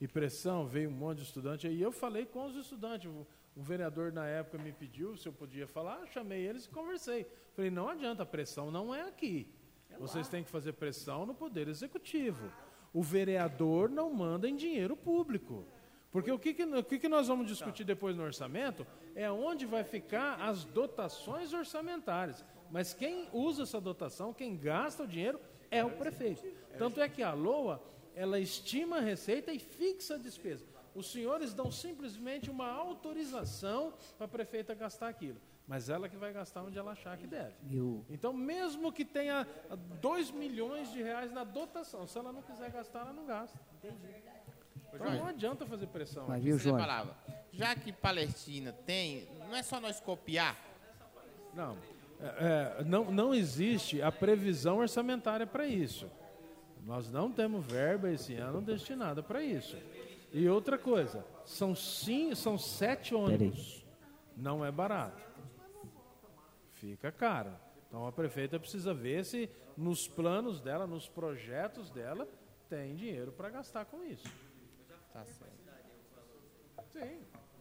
E pressão, veio um monte de estudante, e eu falei com os estudantes, o, o vereador na época me pediu se eu podia falar, chamei eles e conversei. Falei, não adianta, a pressão não é aqui. Vocês têm que fazer pressão no Poder Executivo. O vereador não manda em dinheiro público. Porque o que, que, o que, que nós vamos discutir depois no orçamento é onde vai ficar as dotações orçamentárias. Mas quem usa essa dotação, quem gasta o dinheiro, é o prefeito. Tanto é que a LOA, ela estima a receita e fixa a despesa. Os senhores dão simplesmente uma autorização para a prefeita gastar aquilo. Mas ela que vai gastar onde ela achar que deve. Eu... Então, mesmo que tenha dois milhões de reais na dotação, se ela não quiser gastar, ela não gasta. Então não adianta fazer pressão. Vai, viu, Jorge? Palavra. Já que Palestina tem, não é só nós copiar? Não, é, é, não, não existe a previsão orçamentária para isso. Nós não temos verba esse ano destinada para isso. E outra coisa, são, sim, são sete ônibus. Não é barato. Fica caro. Então a prefeita precisa ver se nos planos dela, nos projetos dela, tem dinheiro para gastar com isso. Tá certo. Sim.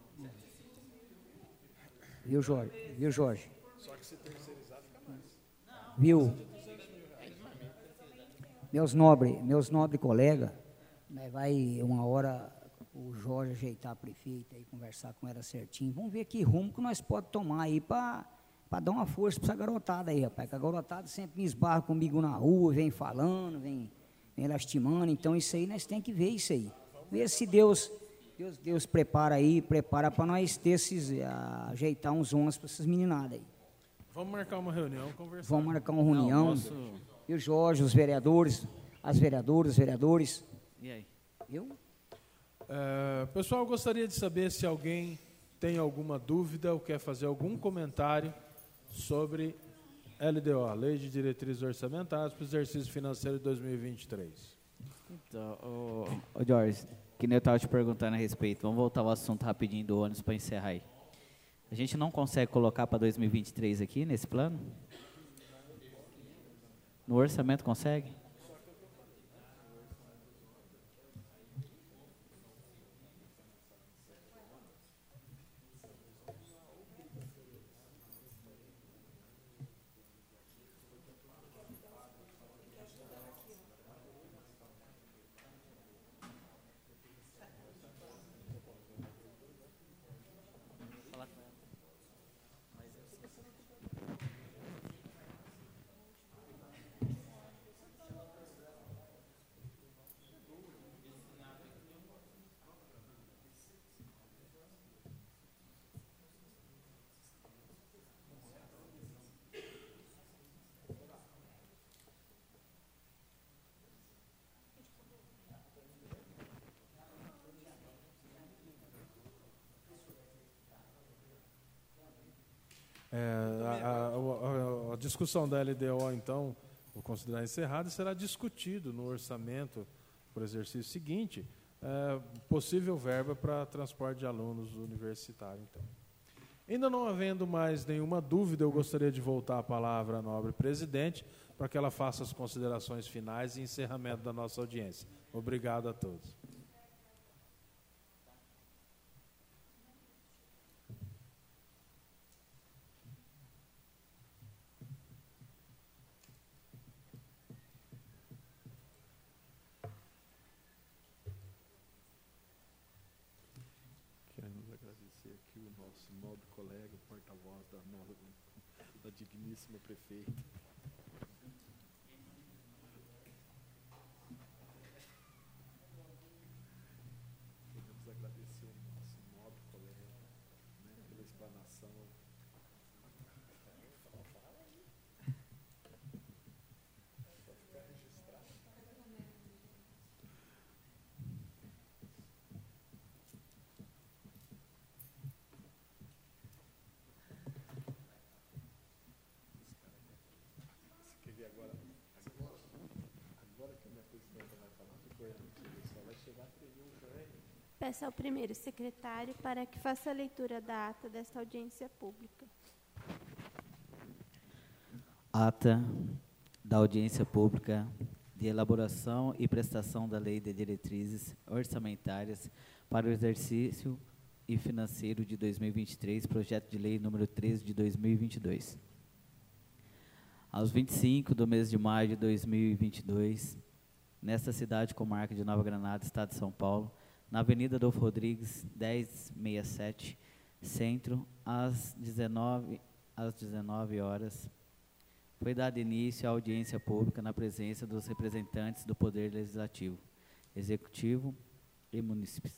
Viu, Jorge? Viu, Jorge? Só que se terceirizar fica mais. Viu? Meus nobres, meus nobres colegas, né, vai uma hora o Jorge ajeitar a prefeita e conversar com ela certinho. Vamos ver que rumo que nós podemos tomar aí para dar uma força para essa garotada aí, rapaz. Que a garotada sempre me esbarra comigo na rua, vem falando, vem, vem lastimando. Então isso aí nós temos que ver isso aí. Ver se Deus, Deus, Deus prepara aí, prepara para nós ter esses, a, ajeitar uns onze para essas meninadas aí. Vamos marcar uma reunião, conversar. Vamos marcar uma reunião. E o Jorge, os vereadores, as vereadoras, os vereadores. E aí? Eu? É, pessoal, gostaria de saber se alguém tem alguma dúvida ou quer fazer algum comentário sobre L D O, Lei de Diretrizes Orçamentárias para o Exercício Financeiro de dois mil e vinte e três. Então, ô, ô Jorge, que nem eu estava te perguntando a respeito, vamos voltar ao assunto rapidinho do ônibus para encerrar aí. A gente não consegue colocar para dois mil e vinte e três aqui, nesse plano? No orçamento consegue? É, a, a, a, a discussão da L D O, então, vou considerar encerrada, será discutido no orçamento para o exercício seguinte, é, possível verba para transporte de alunos universitários. Então. Ainda não havendo mais nenhuma dúvida, eu gostaria de voltar a palavra à nobre presidente para que ela faça as considerações finais e encerramento da nossa audiência. Obrigado a todos. Agradecer aqui o nosso nobre colega, porta-voz da, da digníssima prefeita. Queremos agradecer o nosso nobre colega, né, pela explanação. Para ficar registrado. Agora, agora, agora que a minha presidenta vai falar, só vai chegar a Peço ao primeiro secretário para que faça a leitura da ata desta audiência pública. Ata da audiência pública de elaboração e prestação da Lei de Diretrizes Orçamentárias para o exercício e financeiro de dois mil e vinte e três, projeto de lei número treze de dois mil e vinte e dois. Aos vinte e cinco do mês de maio de dois mil e vinte e dois, nesta cidade comarca de Nova Granada, estado de São Paulo, na Avenida Adolfo Rodrigues, mil cento e sessenta e sete, Centro, às dezenove, às dezenove horas, foi dado início à audiência pública na presença dos representantes do Poder Legislativo, Executivo e munícipes,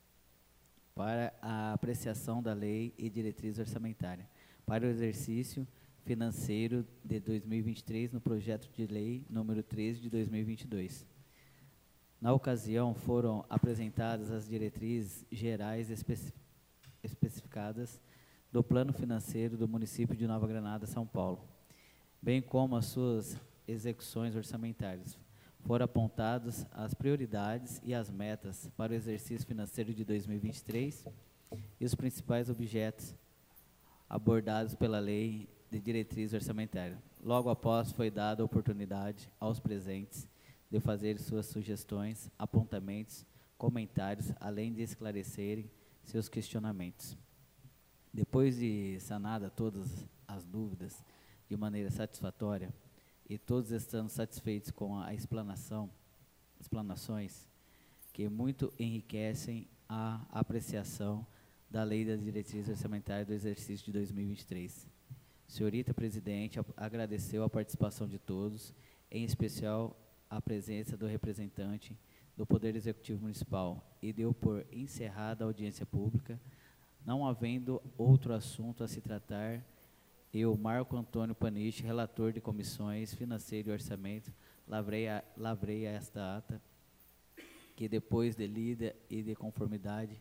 para a apreciação da lei e diretriz orçamentária, para o exercício financeiro de dois mil e vinte e três, no projeto de lei número treze de dois mil e vinte e dois. Na ocasião, foram apresentadas as diretrizes gerais especi- especificadas do Plano Financeiro do município de Nova Granada, São Paulo, bem como as suas execuções orçamentárias. Foram apontadas as prioridades e as metas para o exercício financeiro de dois mil e vinte e três e os principais objetos abordados pela Lei de Diretriz Orçamentária. Logo após, foi dada a oportunidade aos presentes de fazer suas sugestões, apontamentos, comentários, além de esclarecerem seus questionamentos. Depois de sanada todas as dúvidas de maneira satisfatória e todos estando satisfeitos com a explanação, explanações que muito enriquecem a apreciação da Lei da Diretriz Orçamentária do exercício de dois mil e vinte e três. Senhorita Presidente, agradeceu a participação de todos, em especial a presença do representante do Poder Executivo Municipal, e deu por encerrada a audiência pública, não havendo outro assunto a se tratar. Eu, Marco Antônio Paniche, relator de comissões Financeiro e Orçamento, lavrei a, lavrei a esta ata, que depois de lida e de conformidade,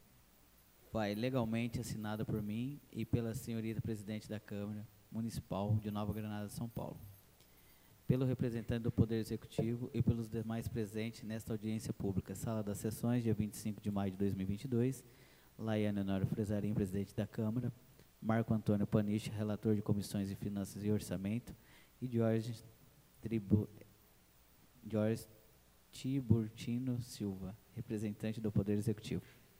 vai legalmente assinada por mim e pela senhorita Presidente da Câmara Municipal de Nova Granada, São Paulo, pelo representante do Poder Executivo e pelos demais presentes nesta audiência pública. Sala das Sessões, dia vinte e cinco de maio de dois mil e vinte e dois, Laiane Honório Fresarim, Presidente da Câmara, Marco Antônio Paniche, relator de Comissões de Finanças e Orçamento, e Jorge, Tribu, Jorge Tiburtino Silva, representante do Poder Executivo.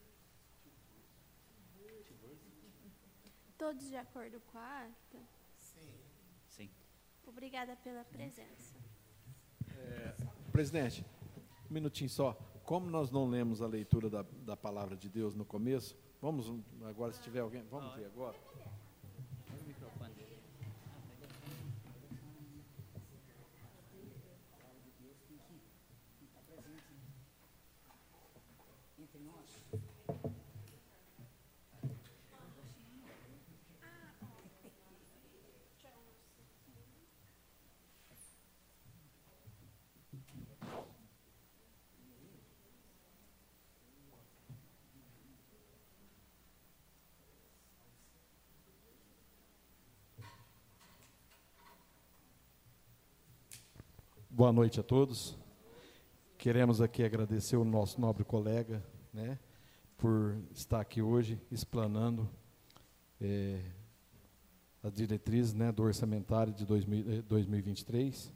Todos de acordo com a ata? Sim. Sim. Obrigada pela presença. É, presidente, um minutinho só. Como nós não lemos a leitura da, da palavra de Deus no começo, vamos agora, se tiver alguém, vamos ver agora. Boa noite a todos. Queremos aqui agradecer o nosso nobre colega, né, por estar aqui hoje explanando é, as diretrizes, né, do orçamentário de dois mil e vinte e três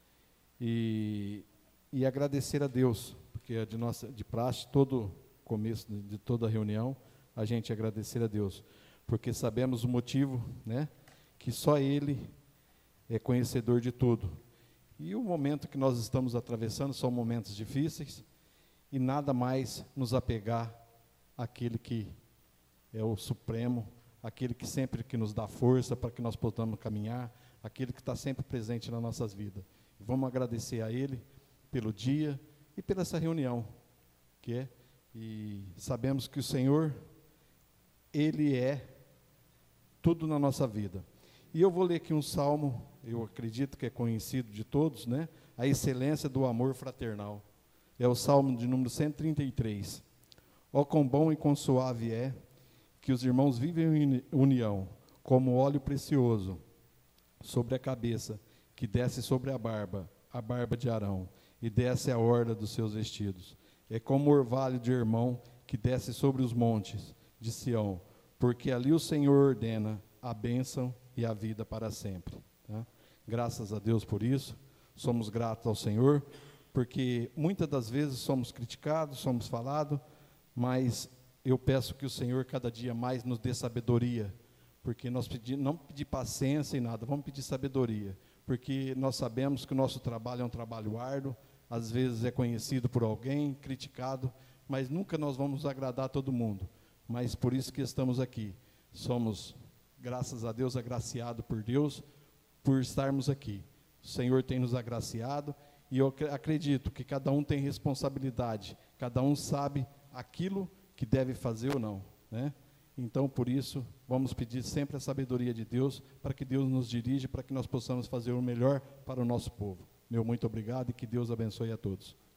e, e agradecer a Deus, porque é de nossa de praxe, todo começo de, de toda reunião, a gente agradecer a Deus, porque sabemos o motivo, né, que só Ele é conhecedor de tudo. E o momento que nós estamos atravessando são momentos difíceis, e nada mais nos apegar àquele que é o Supremo, aquele que sempre que nos dá força para que nós possamos caminhar, aquele que está sempre presente nas nossas vidas. E vamos agradecer a Ele pelo dia e pela essa reunião, que é, e sabemos que o Senhor, Ele é tudo na nossa vida. E eu vou ler aqui um salmo, eu acredito que é conhecido de todos, né? A excelência do amor fraternal. É o salmo de número cento e trinta e três. Ó, quão bom e quão suave é que os irmãos vivem em união, como óleo precioso sobre a cabeça, que desce sobre a barba, a barba de Arão, e desce a orla dos seus vestidos. É como o orvalho de Hermão, que desce sobre os montes de Sião, porque ali o Senhor ordena a bênção e a vida para sempre. Tá? Graças a Deus por isso. somos gratos ao Senhor, porque muitas das vezes somos criticados, somos falados, mas eu peço que o Senhor cada dia mais nos dê sabedoria, porque nós pedi, não pedir paciência e nada, vamos pedir sabedoria, porque nós sabemos que o nosso trabalho é um trabalho árduo, às vezes é conhecido por alguém, criticado, mas nunca nós vamos agradar a todo mundo, mas por isso que estamos aqui, somos, graças a Deus, agraciados por Deus, por estarmos aqui. O Senhor tem nos agraciado, e eu acredito que cada um tem responsabilidade, cada um sabe aquilo que deve fazer ou não, né? Então, por isso, vamos pedir sempre a sabedoria de Deus, para que Deus nos dirija, para que nós possamos fazer o melhor para o nosso povo. Meu muito obrigado e que Deus abençoe a todos.